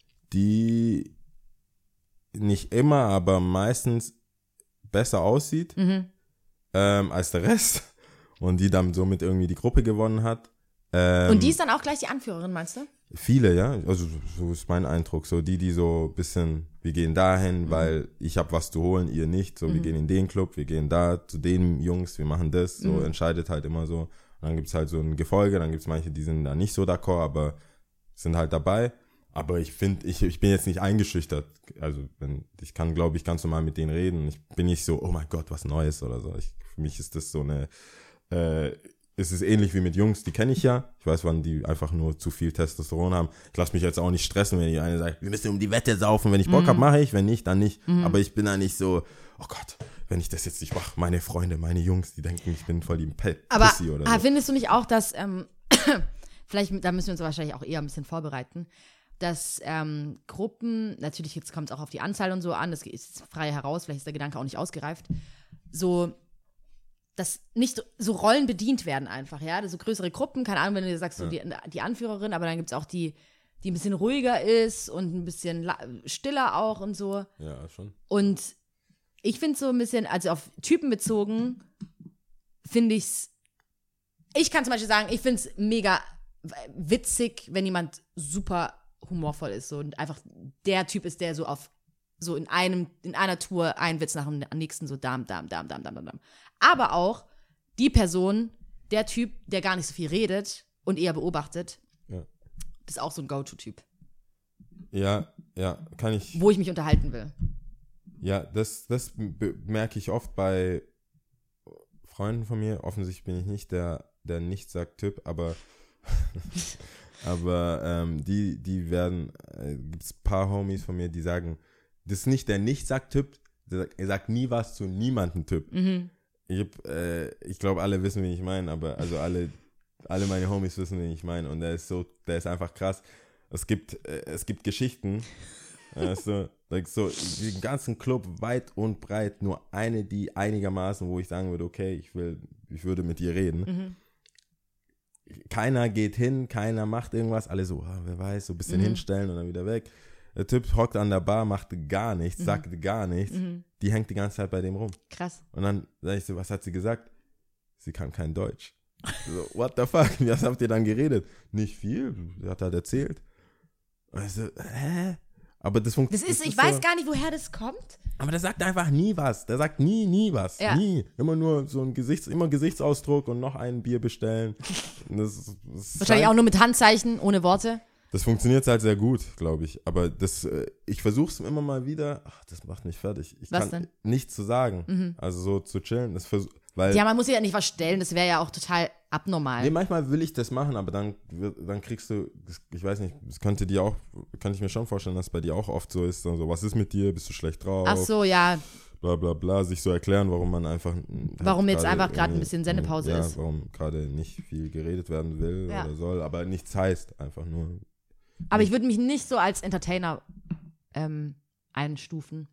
die nicht immer, aber meistens besser aussieht Mhm. ähm, als der Rest und die dann somit irgendwie die Gruppe gewonnen hat. Ähm, Und die ist dann auch gleich die Anführerin, meinst du? Viele, ja, also so ist mein Eindruck, so die, die so ein bisschen, wir gehen dahin, weil ich habe was zu holen, ihr nicht, so wir gehen in den Club, wir gehen da zu den Jungs, wir machen das, so entscheidet halt immer so. Und dann gibt's halt so ein Gefolge, dann gibt's manche, die sind da nicht so d'accord, aber sind halt dabei. Aber ich finde, ich, ich bin jetzt nicht eingeschüchtert, also wenn, ich kann, glaube ich, ganz normal mit denen reden. Ich bin nicht so, oh mein Gott, was Neues oder so. Ich, für mich ist das so eine, äh, es ist ähnlich wie mit Jungs, die kenne ich ja. Ich weiß, wann die einfach nur zu viel Testosteron haben. Ich lasse mich jetzt auch nicht stressen, wenn die eine sagt, wir müssen um die Wette saufen. Wenn ich Bock hab, mache ich. Wenn nicht, dann nicht. Aber ich bin da nicht so, oh Gott, wenn ich das jetzt nicht mache, meine Freunde, meine Jungs, die denken, ich bin voll die Pe- Aber Pussy oder ah, so. findest du nicht auch, dass, ähm, vielleicht, da müssen wir uns wahrscheinlich auch eher ein bisschen vorbereiten, dass ähm, Gruppen, natürlich jetzt kommt es auch auf die Anzahl und so an, das ist frei heraus, vielleicht ist der Gedanke auch nicht ausgereift, so, dass nicht so, so Rollen bedient werden einfach, ja, so größere Gruppen, keine Ahnung, wenn du sagst, so die, die Anführerin, aber dann gibt es auch die, die ein bisschen ruhiger ist und ein bisschen la- stiller auch und so. Ja, schon. Und ich finde so ein bisschen, also auf Typen bezogen, finde ich's, ich kann zum Beispiel sagen, ich finde es mega witzig, wenn jemand super humorvoll ist so, und einfach der Typ ist, der so auf, so in einem, in einer Tour einen Witz nach dem nächsten so dam, dam, dam, dam, dam, dam. Aber auch die Person, der Typ, der gar nicht so viel redet und eher beobachtet, Ja. das ist auch so ein Go-To-Typ, Ja, ja, kann ich. wo ich mich unterhalten will. Ja, das, das merke ich oft bei Freunden von mir. Offensichtlich bin ich nicht der, der Nichts-Sagt-Typ, aber, aber ähm, die, die werden, äh, gibt es ein paar Homies von mir, die sagen, das ist nicht der Nichts-Sagt-Typ, der sagt, er sagt nie was zu niemandem Typ. Mhm. Ich, hab, äh, ich glaube, alle wissen, wen ich meine, aber also alle, alle meine Homies wissen, wen ich meine, und der ist so, der ist einfach krass. Es gibt, äh, es gibt Geschichten, weißt du, like so, den ganzen Club weit und breit, nur eine, die einigermaßen, wo ich sagen würde, okay, ich will, ich würde mit dir reden. Mhm. Keiner geht hin, keiner macht irgendwas, alle so, ah, wer weiß, so ein bisschen Mhm. hinstellen und dann wieder weg. Der Typ hockt an der Bar, macht gar nichts, Mhm. sagt gar nichts, Mhm. die hängt die ganze Zeit bei dem rum. Krass. Und dann sag ich so, was hat sie gesagt? Sie kann kein Deutsch. So, what the fuck? Was habt ihr dann geredet? Nicht viel, sie hat halt erzählt. Und ich so, hä? Aber das Das funktioniert. ist, ich weiß gar nicht, woher das kommt. Aber der sagt einfach nie was. Der sagt nie, nie was. Ja. Nie. Immer nur so ein Gesichts, immer Gesichtsausdruck und noch ein Bier bestellen. Und Das, das Wahrscheinlich scheint- auch nur mit Handzeichen, ohne Worte. Das funktioniert halt sehr gut, glaube ich. Aber das, äh, ich versuche es immer mal wieder. Ach, das macht mich fertig. Ich Was kann denn? nichts zu sagen. Mhm. Also so zu chillen. Das vers- weil Ja, man muss sich ja nicht was stellen, das wäre ja auch total abnormal. Nee, manchmal will ich das machen, aber dann, wird- dann kriegst du, das- ich weiß nicht, das könnte dir auch, kann ich mir schon vorstellen, dass es bei dir auch oft so ist, dann so, was ist mit dir, bist du schlecht drauf, Ach so, ja. bla bla bla, sich so erklären, warum man einfach halt Warum jetzt gerade einfach gerade ein irgendwie- bisschen Sendepause ja, ist. warum gerade nicht viel geredet werden will Ja. oder soll, aber nichts heißt, einfach nur. Aber ich würde mich nicht so als Entertainer ähm, einstufen.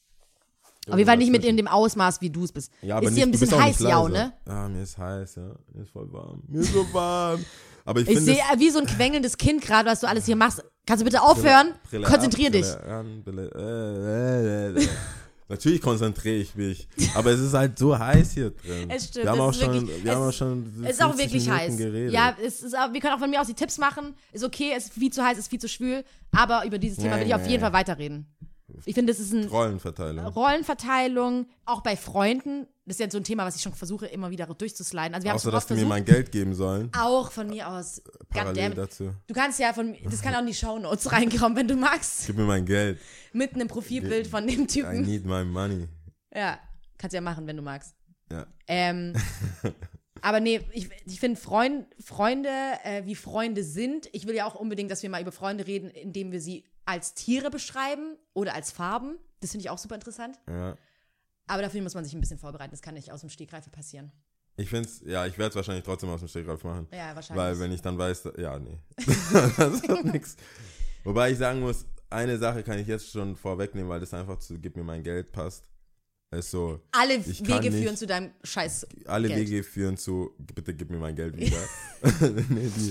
Auf jeden Fall nicht mit in dem Ausmaß, wie du es bist. Ja, aber ist nicht, dir ein du bist bisschen auch heiß, nicht ja, leise. ne? Ja, mir ist heiß, ja, mir ist voll warm, mir ist so warm. Aber ich, Ich finde sehe wie so ein quengelndes Kind gerade, was du alles hier machst. Kannst du bitte aufhören? Brille Konzentrier ab, dich. Brille an, Brille, äh, äh, äh. Natürlich konzentriere ich mich, aber es ist halt so heiß hier drin. Es stimmt, Wir haben es auch ist schon, wirklich- wir haben es auch schon Es ist auch fünfzig wirklich Minuten heiß. geredet. Ja, es ist auch, wir können auch von mir aus die Tipps machen. Ist okay, es ist viel zu heiß, ist viel zu schwül. Aber über dieses Thema Nee, will ich auf nee. jeden Fall weiterreden. Ich finde, das ist eine Rollenverteilung. Rollenverteilung, auch bei Freunden. Das ist ja so ein Thema, was ich schon versuche, immer wieder durchzusliden. Also wir haben es Außer, schon dass oft die mir versucht. mein Geld geben sollen. Auch von mir aus. Parallel Goddammit. dazu. Du kannst ja von das kann auch in die Shownotes reinkommen, wenn du magst. Gib mir mein Geld. Mit einem Profilbild von dem I Typen. need my money. Ja, kannst ja machen, wenn du magst. Ja. Ähm, aber nee, ich, ich finde Freund, Freunde, äh, wie Freunde sind. Ich will ja auch unbedingt, dass wir mal über Freunde reden, indem wir sie als Tiere beschreiben oder als Farben. Das finde ich auch super interessant. Ja. Aber dafür muss man sich ein bisschen vorbereiten. Das kann nicht aus dem Stegreif passieren. Ich finde es, ja, ich werde es wahrscheinlich trotzdem aus dem Stegreif machen. Ja, wahrscheinlich. Weil wenn ich dann weiß, ja, nee. Das wird nix. Wobei ich sagen muss, eine Sache kann ich jetzt schon vorwegnehmen, weil das einfach zu gib mir mein Geld passt. Also, Alle ich kann Wege nicht- führen zu deinem Scheiß. alle Geld. Wege führen zu, bitte gib mir mein Geld wieder. nee, die,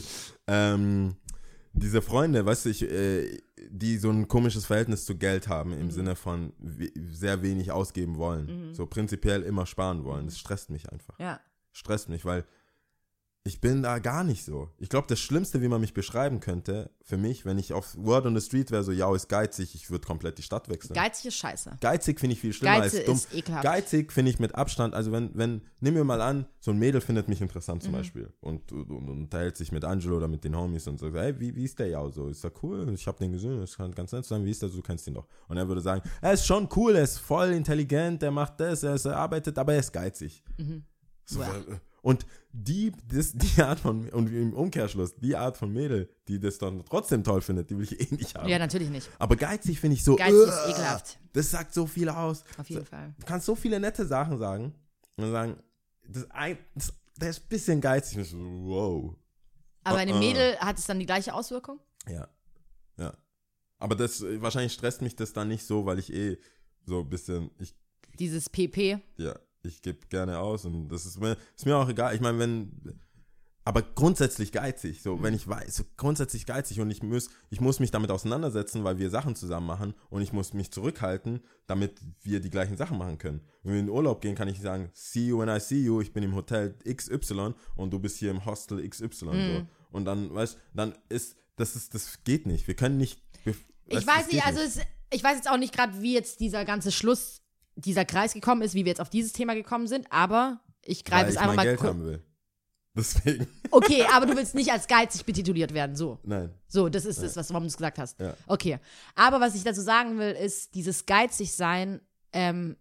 ähm, diese Freunde, weißt du, ich, äh, die so ein komisches Verhältnis zu Geld haben, im Mhm. Sinne von we- sehr wenig ausgeben wollen. Mhm. So prinzipiell immer sparen wollen. Das stresst mich einfach. Ja. Stresst mich, weil ich bin da gar nicht so. Ich glaube, das Schlimmste, wie man mich beschreiben könnte, für mich, wenn ich auf Word on the Street wäre, so, ja, ist geizig, ich würde komplett die Stadt wechseln. Geizig ist scheiße. Geizig finde ich viel schlimmer Geize als dumm. ist ekelhaft. Geizig finde ich mit Abstand, also wenn, wenn, nimm mir mal an, so ein Mädel findet mich interessant zum Mhm. Beispiel und, und, und unterhält sich mit Angelo oder mit den Homies und sagt, hey, wie, wie ist der ja so? Ist der cool? Ich habe den gesehen, das kann ganz nett sein, wie ist der, du kennst ihn doch. Und er würde sagen, er ist schon cool, er ist voll intelligent, er macht das, er, ist, er arbeitet, aber er ist geizig. Mhm. So, Wow. äh, und die, das, die Art von, und im Umkehrschluss, die Art von Mädel, die das dann trotzdem toll findet, die will ich eh nicht haben. Ja, natürlich nicht. Aber geizig finde ich so, Geizig ist "Ugh", ekelhaft. das sagt so viel aus. Auf jeden so, Fall. Du kannst so viele nette Sachen sagen und sagen, das, ein- das, der ist ein bisschen geizig. Und ich so, wow. Aber bei einem Uh-uh. Mädel hat es dann die gleiche Auswirkung? Ja, ja. Aber das, wahrscheinlich stresst mich das dann nicht so, weil ich eh so ein bisschen, ich, Dieses P P. ja, ich gebe gerne aus und das ist mir, ist mir auch egal. Ich meine, wenn, aber grundsätzlich geizig, so, wenn ich weiß, so grundsätzlich geizig und ich muss, ich muss mich damit auseinandersetzen, weil wir Sachen zusammen machen und ich muss mich zurückhalten, damit wir die gleichen Sachen machen können. Wenn wir in den Urlaub gehen, kann ich sagen, see you when I see you, ich bin im Hotel X Y und du bist hier im Hostel X Y, so. Und dann, weißt, dann ist, das ist, das geht nicht. Wir können nicht, wir, Ich weißt, weiß das nicht, geht also es, ich weiß jetzt auch nicht gerade, wie jetzt dieser ganze Schluss, dieser Kreis gekommen ist, wie wir jetzt auf dieses Thema gekommen sind, aber ich greife weil es ich einfach mein mal Geld kurz. haben will. Deswegen, Okay, aber du willst nicht als geizig betituliert werden, so. nein. So, das ist das, was warum du es gesagt hast. Ja. Okay. Aber was ich dazu sagen will, ist, dieses geizig sein, ähm,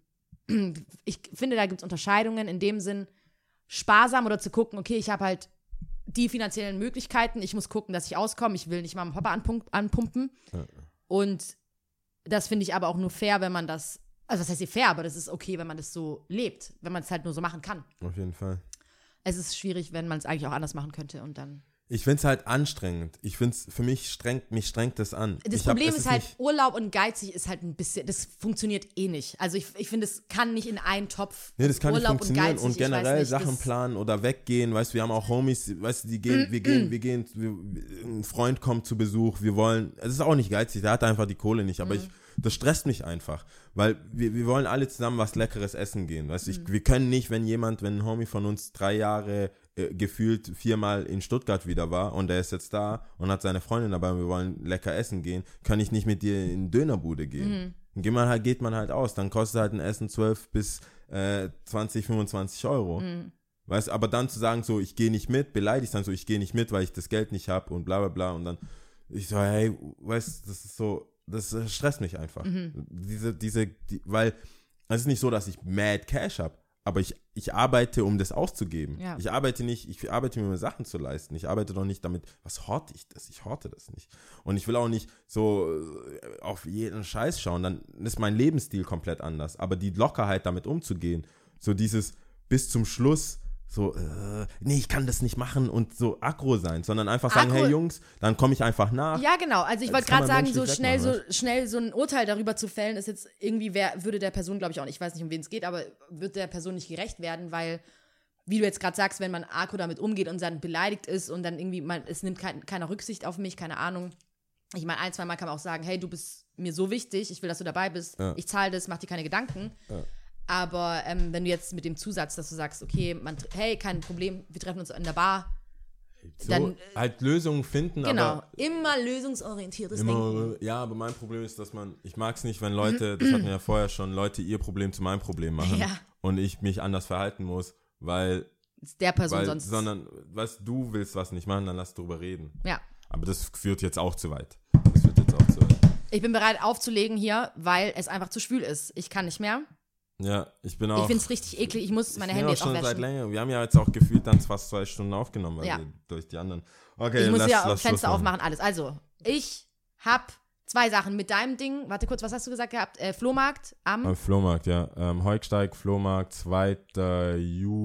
ich finde, da gibt es Unterscheidungen in dem Sinn, sparsam oder zu gucken, okay, ich habe halt die finanziellen Möglichkeiten, ich muss gucken, dass ich auskomme, ich will nicht Mama und Papa anpump- anpumpen. Ja. Und das finde ich aber auch nur fair, wenn man das, also das heißt nicht fair, aber das ist okay, wenn man das so lebt, wenn man es halt nur so machen kann. Auf jeden Fall. Es ist schwierig, wenn man es eigentlich auch anders machen könnte und dann. Ich finde es halt anstrengend. Ich finde es, für mich strengt, mich strengt das an. Das ich hab- Problem es ist halt, nicht- Urlaub und geizig ist halt ein bisschen, das funktioniert eh nicht. Also ich, ich finde, es kann nicht in einen Topf. Nee, das kann Urlaub nicht funktionieren geizig, und, ich weiß generell nicht, Sachen das- planen oder weggehen, weißt du, wir haben auch Homies, weißt du, die gehen, wir gehen, wir gehen, wir, ein Freund kommt zu Besuch, wir wollen, es ist auch nicht geizig, der hat einfach die Kohle nicht, aber ich, das stresst mich einfach, weil wir, wir wollen alle zusammen was Leckeres essen gehen, weißt du, ich, wir können nicht, wenn jemand, wenn ein Homie von uns drei Jahre äh, gefühlt viermal in Stuttgart wieder war und der ist jetzt da und hat seine Freundin dabei und wir wollen lecker essen gehen, kann ich nicht mit dir in Dönerbude gehen. Dann geht man halt, geht man halt aus, dann kostet halt ein Essen zwölf bis äh, zwanzig, fünfundzwanzig Euro. Weißt, aber dann zu sagen, so, ich gehe nicht mit, beleidigt dann so, ich gehe nicht mit, weil ich das Geld nicht habe und bla bla bla und dann, ich so, hey, weißt, das ist so, das äh, stresst mich einfach. Diese, diese, die, weil, es ist nicht so, dass ich mad Cash habe, aber ich, ich arbeite, um das auszugeben. Ja. Ich arbeite nicht, ich arbeite, um mir Sachen zu leisten. Ich arbeite doch nicht damit, was horte ich das? Ich horte das nicht. Und ich will auch nicht so äh, auf jeden Scheiß schauen, dann ist mein Lebensstil komplett anders. Aber die Lockerheit, damit umzugehen, so dieses bis zum Schluss, so, äh, nee, ich kann das nicht machen und so aggro sein, sondern einfach sagen, Aggro- hey Jungs, dann komme ich einfach nach. Ja, genau. Also ich Das wollte kann gerade man sagen, so menschlich schnell, so wegmachen, schnell so ein Urteil darüber zu fällen, ist jetzt irgendwie, wer, würde der Person, glaube ich, auch nicht, ich weiß nicht, um wen es geht, aber wird der Person nicht gerecht werden, weil, wie du jetzt gerade sagst, wenn man aggro damit umgeht und dann beleidigt ist und dann irgendwie, man, es nimmt kein, keiner Rücksicht auf mich, keine Ahnung. Ich meine, ein, zwei Mal kann man auch sagen, hey, du bist mir so wichtig, ich will, dass du dabei bist, Ja. ich zahle das, mach dir keine Gedanken. Ja. Aber ähm, wenn du jetzt mit dem Zusatz, dass du sagst, okay, man, hey, kein Problem, wir treffen uns in der Bar, So, dann- halt Lösungen finden, genau, aber immer lösungsorientiertes Denken. immer, ja, aber mein Problem ist, dass man, ich mag es nicht, wenn Leute, das hatten wir ja vorher schon, Leute ihr Problem zu meinem Problem machen Ja. und ich mich anders verhalten muss, weil, Der Person weil sonst. sondern, weißt du, willst was nicht machen, dann lass drüber reden. Ja. Aber das führt jetzt auch zu weit. Das führt jetzt auch zu weit. Ich bin bereit aufzulegen hier, weil es einfach zu schwül ist. Ich kann nicht mehr. Ja, ich bin auch. Ich finde es richtig eklig. Ich muss meine ich bin Hände auch jetzt auch schon seit waschen. länger. Wir haben ja jetzt auch gefühlt dann fast zwei Stunden aufgenommen, weil Ja. wir durch die anderen. Okay, Ich muss lass, hier lass Fenster Schluss machen. aufmachen, alles. Also, ich habe zwei Sachen mit deinem Ding. Warte kurz, was hast du gesagt gehabt? Äh, Flohmarkt am. Am Flohmarkt, ja. Ähm, Heugsteig, Flohmarkt, zweiter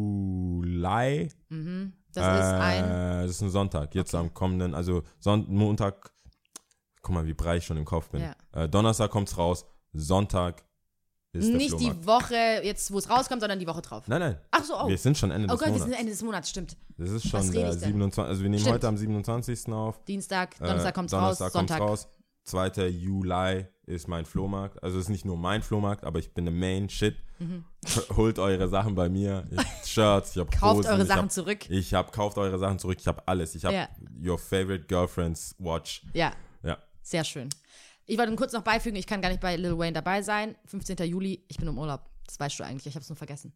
Juli. Mhm. Das ist ein. Äh, das ist ein Sonntag, jetzt am kommenden, also Son Montag, Guck mal, wie breit ich schon im Kopf bin. Ja. Äh, Donnerstag kommt's raus, Sonntag ist der Nicht Flohmarkt. die Woche, jetzt wo es rauskommt, sondern die Woche drauf. Nein, nein. Ach so, oh. Wir sind schon Ende Oh des Gott, wir Monats. sind Ende des Monats, stimmt. Das ist Was schon rede der ich denn? siebenundzwanzigsten Also wir nehmen Stimmt. heute am siebenundzwanzigsten auf. Dienstag, Donnerstag Äh, kommt's Donnerstag raus, kommt's Sonntag. raus. zweiter Juli ist mein Flohmarkt. Also es ist nicht nur mein Flohmarkt, aber ich bin der Main Shit. Mhm. Holt eure Sachen bei mir. Ich hab Shirts, ich hab Kauft Hosen, eure ich Sachen hab, zurück. Ich hab, kauft eure Sachen zurück. Ich habe alles. Ich habe Ja. Your Favorite Girlfriend's Watch. Ja, Ja. sehr schön. Ich wollte kurz noch beifügen, ich kann gar nicht bei Lil Wayne dabei sein. fünfzehnten Juli, ich bin im Urlaub. Das weißt du eigentlich, ich habe es nur vergessen.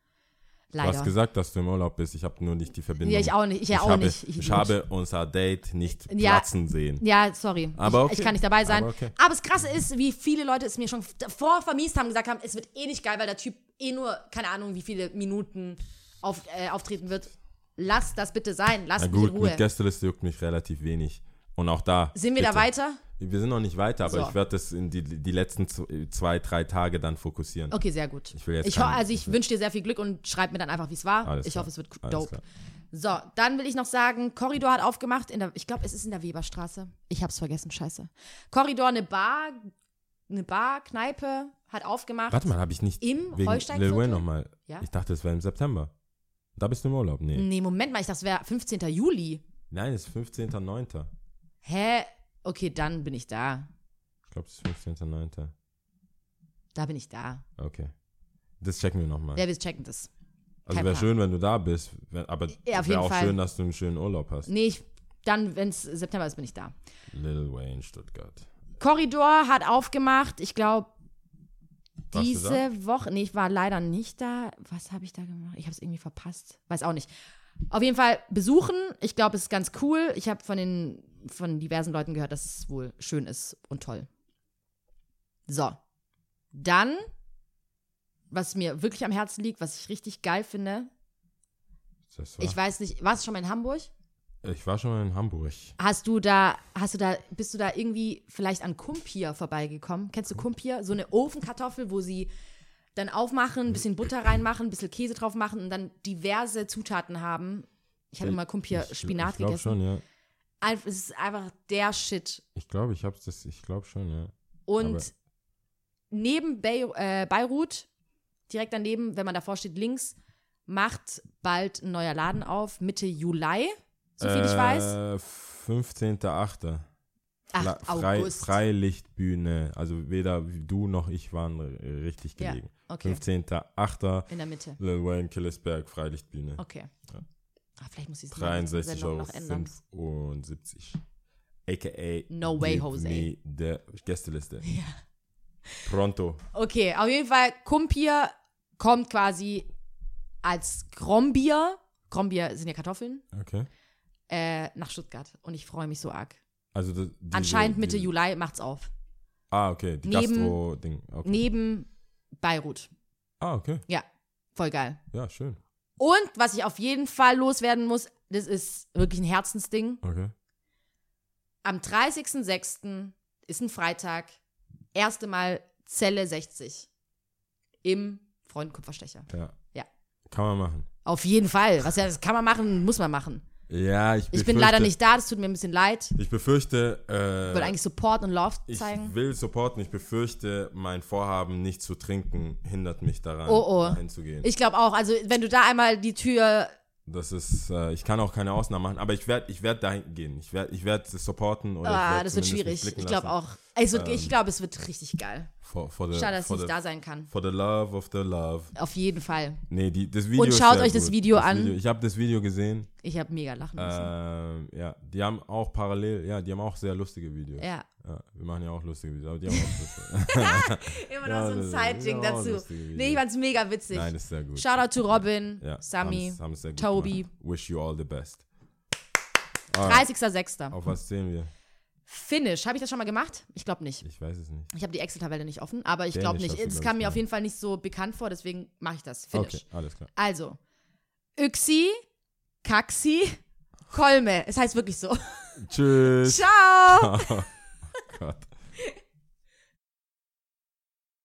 Du Leider. hast gesagt, dass du im Urlaub bist. Ich habe nur nicht die Verbindung. Ja, ich auch nicht. Ich, ja auch habe, nicht. Ich, Idiot. habe unser Date nicht Ja. platzen sehen. Ja, sorry. Aber ich, okay. ich kann nicht dabei sein. Aber okay. Aber das Krasse ist, wie viele Leute es mir schon davor vermiest haben, gesagt haben, es wird eh nicht geil, weil der Typ eh nur, keine Ahnung, wie viele Minuten auf, äh, auftreten wird. Lass das bitte sein. Lass Na mich gut, in Ruhe. mit Gästeliste juckt mich relativ wenig. Und auch da. Sind wir bitte. da weiter? Wir sind noch nicht weiter, aber So. ich werde das in die, die letzten z- zwei, drei Tage dann fokussieren. Okay, sehr gut. Ich will jetzt ich ho- keinen- also ich wünsche dir sehr viel Glück und schreib mir dann einfach, wie es war. Alles ich klar. hoffe, es wird Alles dope. klar. So, dann will ich noch sagen, Korridor hat aufgemacht. In der, ich glaube, es ist in der Weberstraße. Ich hab's vergessen, scheiße. Korridor, eine Bar, eine Bar, Kneipe, hat aufgemacht. Warte mal, habe ich nicht Im wegen Holsteinviertel? Lil Wayne nochmal. Ja? Ich dachte, es wäre im September. Da bist du im Urlaub? Nee. Nee, Moment mal, ich dachte, es wäre fünfzehnten Juli. Nein, es ist fünfzehnten neunten Hä? Okay, dann bin ich da. Ich glaube, es ist fünfzehnten neunten Da bin ich da. Okay. Das checken wir nochmal. Ja, wir checken das. also kein wäre Plan. schön, wenn du da bist. Wenn, aber Ja, auf wäre jeden auch Fall. schön, dass du einen schönen Urlaub hast. Nee, ich, dann, wenn es September ist, bin ich da. Lil Wayne, Stuttgart. Korridor hat aufgemacht. Ich glaube, Warst du diese Woche. Nee, ich war leider nicht da. Was habe ich da gemacht? Ich habe es irgendwie verpasst. Weiß auch nicht. Auf jeden Fall besuchen. Ich glaube, es ist ganz cool. Ich habe von den von diversen Leuten gehört, dass es wohl schön ist und toll. So. Dann, was mir wirklich am Herzen liegt, was ich richtig geil finde. Das war, Ich weiß nicht, warst du schon mal in Hamburg? ich war schon mal in Hamburg. Hast du da, hast du da, bist du da irgendwie vielleicht an Kumpir vorbeigekommen? Kennst du Kumpir? So eine Ofenkartoffel, wo sie dann aufmachen, ein bisschen Butter reinmachen, ein bisschen Käse drauf machen und dann diverse Zutaten haben. Ich habe mal Kumpir Ich- Spinat Ich glaube gegessen. schon, ja. Einf- Es ist einfach der Shit. Ich glaube, ich hab's das, ich glaube schon, ja. Und Aber- neben Be äh, Beirut, direkt daneben, wenn man davor steht, links, macht bald ein neuer Laden auf, Mitte Juli, so viel ich weiß. Äh, fünfzehnten achten Ach, Frei, August. Freilichtbühne. Also weder du noch ich waren äh, richtig Ja, gelegen. okay, fünfzehnten achten in der Mitte. Lil Wayne, Killesberg, Freilichtbühne. Okay. Ja. Ah, vielleicht muss ich die dreiundsechzig Sendung Euro noch ändern. fünfundsiebzig. A K A No way, give Jose. me the Gästeliste. Ja. Pronto. Okay, auf jeden Fall, Kumpir kommt quasi als Grombier, Grombier sind ja Kartoffeln, Okay. äh, nach Stuttgart. Und ich freue mich so arg. Also die, diese, Anscheinend Mitte diese, Juli macht's auf. Ah, okay. Die Neben- Gastro-Ding. Okay. Neben Beirut. Ah, okay. Ja, voll geil. Ja, schön. Und was ich auf jeden Fall loswerden muss, das ist wirklich ein Herzensding. Okay. Am dreißigsten sechsten ist ein Freitag, erste Mal Zelle sechzig im Freund Kupferstecher. Ja. Ja. Kann man machen. Auf jeden Fall. Was ja, das kann man machen, muss man machen. Ja, ich Ich bin leider nicht da, das tut mir ein bisschen leid. Ich befürchte, Ich wollte äh, eigentlich Support und Love ich zeigen. will supporten. Ich befürchte, mein Vorhaben, nicht zu trinken, hindert mich daran, Oh, oh. dahin zu gehen. Ich glaube auch, also wenn du da einmal die Tür, Das ist, äh, ich kann auch keine Ausnahmen machen, aber ich werde ich werd dahin gehen. Ich werde ich werd es supporten. Oder ich ah, werd das wird zumindest mich schwierig. blicken Ich glaube lassen. auch. Es wird, Ähm, ich glaube, es wird richtig geil. For, for the, Schade, dass ich for nicht the, da sein kann. For the love of the love. Auf jeden Fall. Nee, die, das Video Und ist schaut sehr euch das gut. Video an. Video, ich habe das Video gesehen. Ich habe mega lachen müssen. Ähm, ja, die haben auch parallel, ja, die haben auch sehr lustige Videos. ja. Ja, wir machen ja auch lustige Videos, aber die haben auch lustige. Immer Ja, noch so das ein ist- Side-Ding ja, auch dazu. lustige Videos. Nee, ich fand's mega witzig. Nein, das ist sehr gut. Shoutout to Robin, Ja, Sami, haben's- haben's sehr gut Toby. gemacht. Wish you all the best. Alright, dreißigster sechster auf was zählen wir? Finish. Habe ich das schon mal gemacht? Ich glaube nicht. Ich weiß es nicht. Ich habe die Excel-Tabelle nicht offen, aber ich Dänisch glaube nicht. hast du, Es glaub kam ich, mir auf gemacht. jeden Fall nicht so bekannt vor, deswegen mache ich das. Finish. Okay, alles klar. Also, Yxi, Kaxi, Kolme. Es heißt wirklich so. Tschüss. Ciao! Ciao.